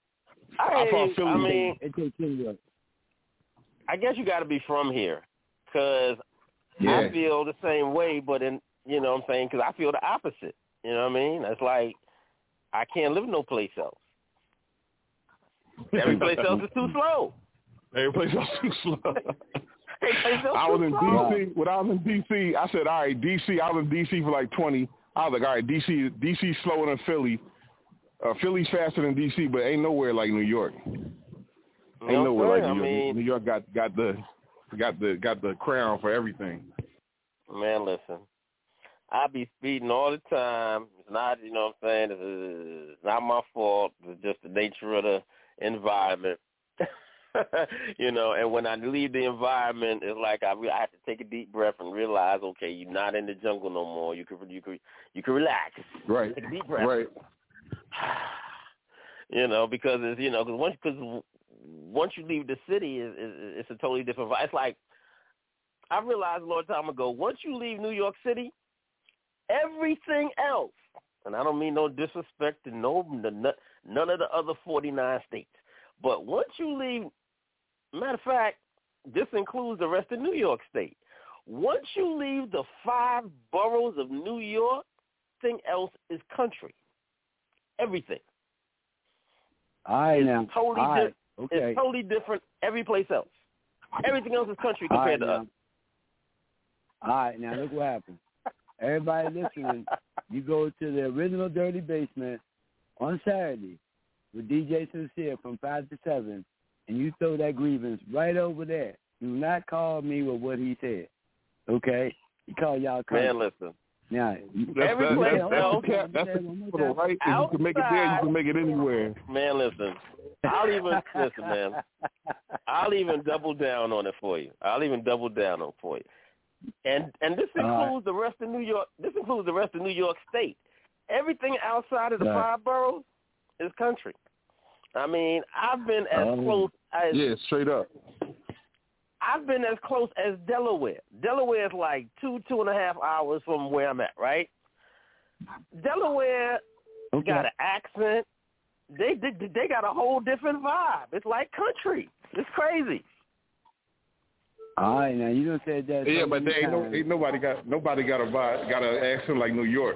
I guess you got to be from here, because I feel the same way, but you know what I'm saying, because I feel the opposite. You know what I mean? It's like, I can't live no place else. Every place else is too slow. Every place else is too slow. I was in D.C. When I was in D.C., I said, all right, D.C., I was in D.C. for like 20. I was like, all right, D.C. slower than Philly. Philly's faster than D.C., but ain't nowhere like New York. Ain't nowhere like New York. New York got the crown for everything. Man, listen, I be speeding all the time. It's not, you know what I'm saying, it's not my fault. It's just the nature of the environment. And when I leave the environment, it's like I have to take a deep breath and realize, okay, you're not in the jungle no more. You can relax. Right. Take a deep breath. Right. Because it's because once you leave the city, it's a totally different vibe. It's like I realized a long time ago, once you leave New York City, everything else, and I don't mean no disrespect to none of the other 49 states, but once you leave, matter of fact, this includes the rest of New York State. Once you leave the 5 boroughs of New York, everything else is country. Everything. All right, now. Totally It's totally different every place else. Everything else is country compared to us. All right, now look what happened. Everybody listening, you go to the original Dirty Basement on Saturday with DJ Sincere from 5 to 7, and you throw that grievance right over there. Do not call me with what he said, okay? He called y'all country. Man, listen. Yeah, that's the capital, right? If you can make it there, you can make it anywhere. Man, listen. I'll even double down on it for you. And this includes the rest of New York. This includes the rest of New York State. Everything outside of the 5 boroughs is country. I mean, I've been as close as straight up. I've been as close as Delaware. Delaware is like 2.5 hours from where I'm at, right? Delaware got an accent. They got a whole different vibe. It's like country. It's crazy. All right, now you don't say that. Yeah, but ain't nobody got a vibe, got an accent like New York.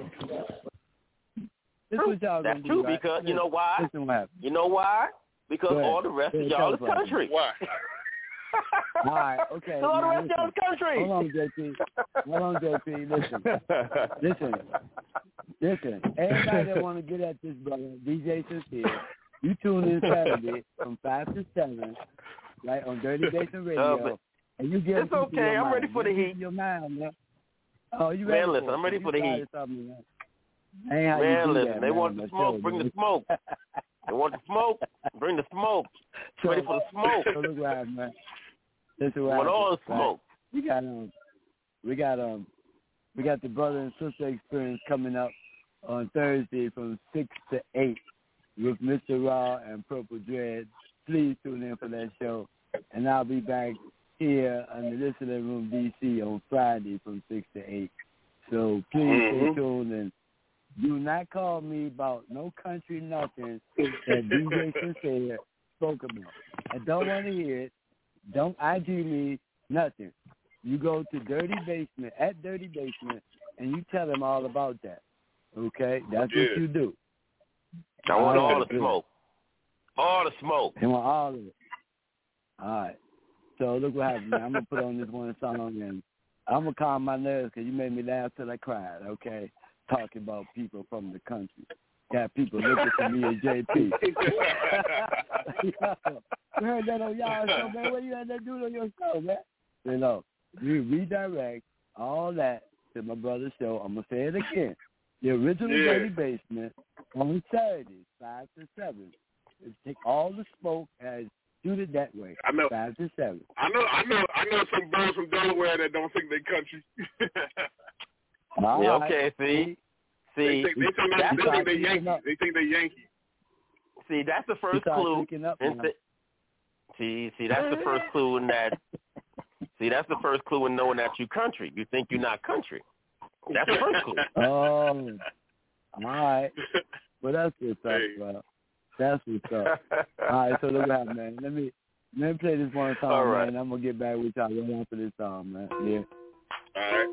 That's true, right? Because you know why? You know why? Because all the rest of y'all is country. Why? All right, okay. So all the rest of y'all is country. Hold on, JP. Listen. Everybody that want to get at this brother, DJ Sincere, you tune in Saturday from 5 to 7, right, on Dirty Basement Radio. And you get it's okay. I'm ready for the heat. Your mind, man. Oh, you ready? Man, listen, I'm ready for the heat. Man, listen, they want the smoke. Bring the smoke. They want the smoke. Bring the smoke. Ready for the smoke. So look what happened, man. Listen what happened. All the smoke. We got the brother and sister experience coming up on Thursday from 6 to 8 with Mr. Raw and Purple Dread. Please tune in for that show. And I'll be back here in the Listening Room DC on Friday from 6 to 8. So please stay tuned and do not call me about no country nothing that DJ Sincere spoke about. I don't want to hear it. Don't IG me nothing. You go to Dirty Basement, at Dirty Basement, and you tell them all about that. Okay? That's what you do. I want all the smoke. All the smoke. I want all of it. All right. So look what happened. I'm going to put on this one song, and I'm going to calm my nerves because you made me laugh till I cried, okay? Talking about people from the country. Got people looking for me and JP. You heard that on y'all show, man. What you had that dude on your show, man? You know, you redirect all that to my brother's show. I'm going to say it again. The original Dirty Basement on Saturday, 5 to 7. Take all the smoke and shoot it that way. I know. 5 to 7. I know some bros from Delaware that don't think they country. Okay, see. They think they Yankees. They think they Yankees. See, that's the first clue. See, that's the first clue in that. See, that's the first clue in knowing that you country. You think you're not country. That's the first clue. Oh, all right. Well, that's what's up, bro. That's what's up. All right, so look at that, man. Let me play this one song, man. And I'm gonna get back with y'all right after this song, man. Yeah. All right.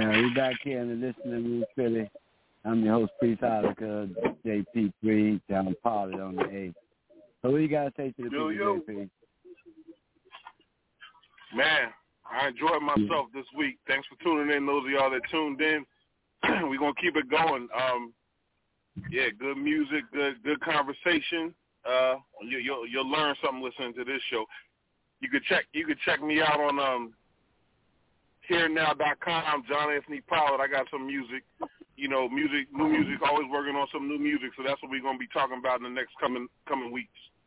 Man, we back here in the listening room, Philly. I'm your host, Priest Ilika, JP3, down Pollard on the A. So what you got to say to the people, JP? Man, I enjoyed myself this week. Thanks for tuning in, those of y'all that tuned in. We're going to keep it going. Yeah, good music, good conversation. You'll learn something listening to this show. You could check me out on HereNow.com, John Anthony Pollard. I got some music, new music, always working on some new music. So that's what we're going to be talking about in the next coming weeks.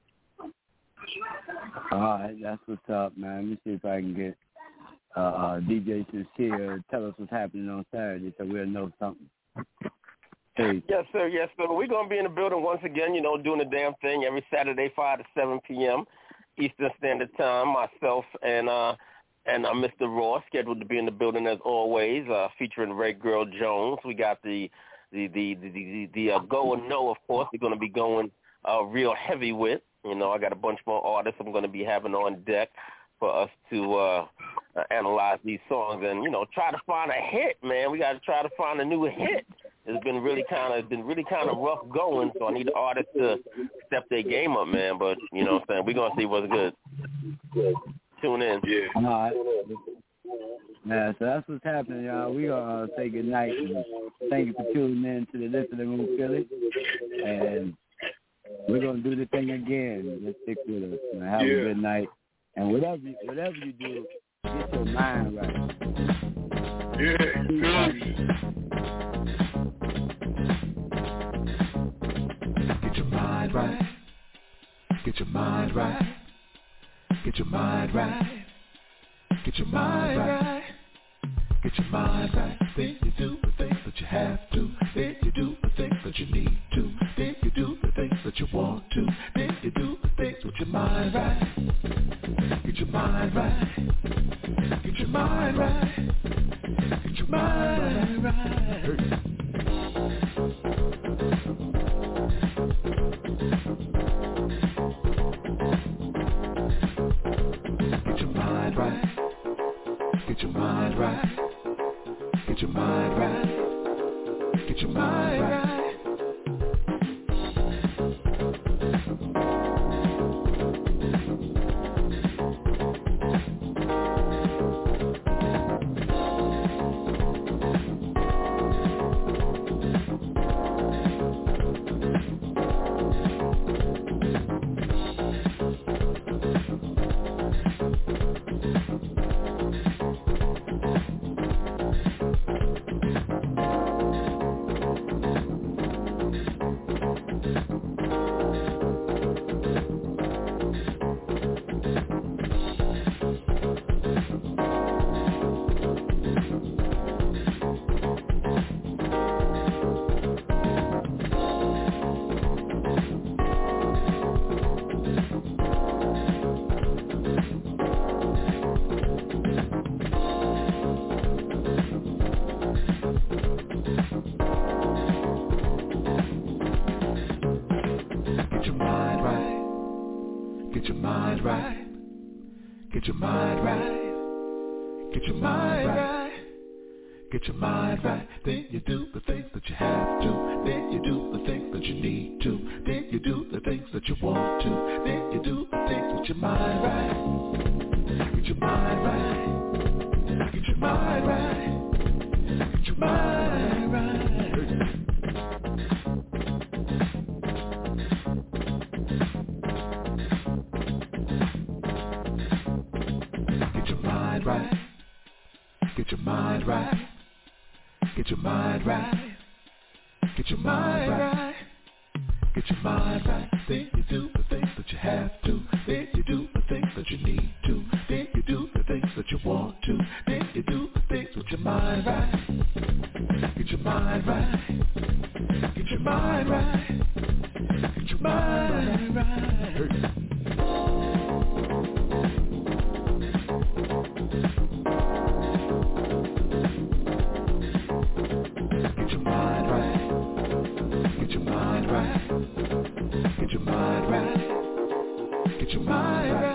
All right, that's what's up, man. Let me see if I can get DJ Sincere tell us what's happening on Saturday so we'll know something. Hey. Yes, sir. We're going to be in the building once again, doing the damn thing every Saturday, 5 to 7 p.m. Eastern Standard Time. Myself and Mr. Ross scheduled to be in the building as always, featuring Red Girl Jones. We got the Go and No, of course, we're going to be going real heavy with. I got a bunch more artists I'm going to be having on deck for us to analyze these songs and, try to find a hit, man. We got to try to find a new hit. It's been really kind of rough going, so I need the artists to step their game up, man. But, what I'm saying, we're going to see what's good. Tune in. Yeah. All right. Yeah, so that's what's happening, y'all. We're going to say good night. And thank you for tuning in to the Listening Room Philly. And we're going to do the thing again. Just stick with us. And have a good night. And whatever you do, get your mind right. Yeah, Get your mind right. Get your mind right. Get your mind right. Get your mind right. Get your mind right. Then you do the things that you have to. Then you do the things that you need to. Then you do the things that you want to. Then you do the things with your mind right. Get your mind right. Get your mind right. Get your mind right. Get your mind right. Get your mind right. Get your mind right. Get your mind right. Get your mind right. Get your mind right. Get your mind right. Get your mind right. Then you do the things that you have to. Then you do the things that you need to. Then you do the things that you want to. Then you do the things with your mind right. Get your mind right. Get your mind right. Get your mind right. Get your mind right. Get your mind right. Get your mind right. Get your mind right. Get your mind right. Then you do the things that you have to. Then you do the things that you need to. Then you do the things that you want to. Then you do the things with your mind right. Get your mind right. Get your mind right. Get your mind right. Get your mind right. Get your mind right. Get your mind right. Get your mind right.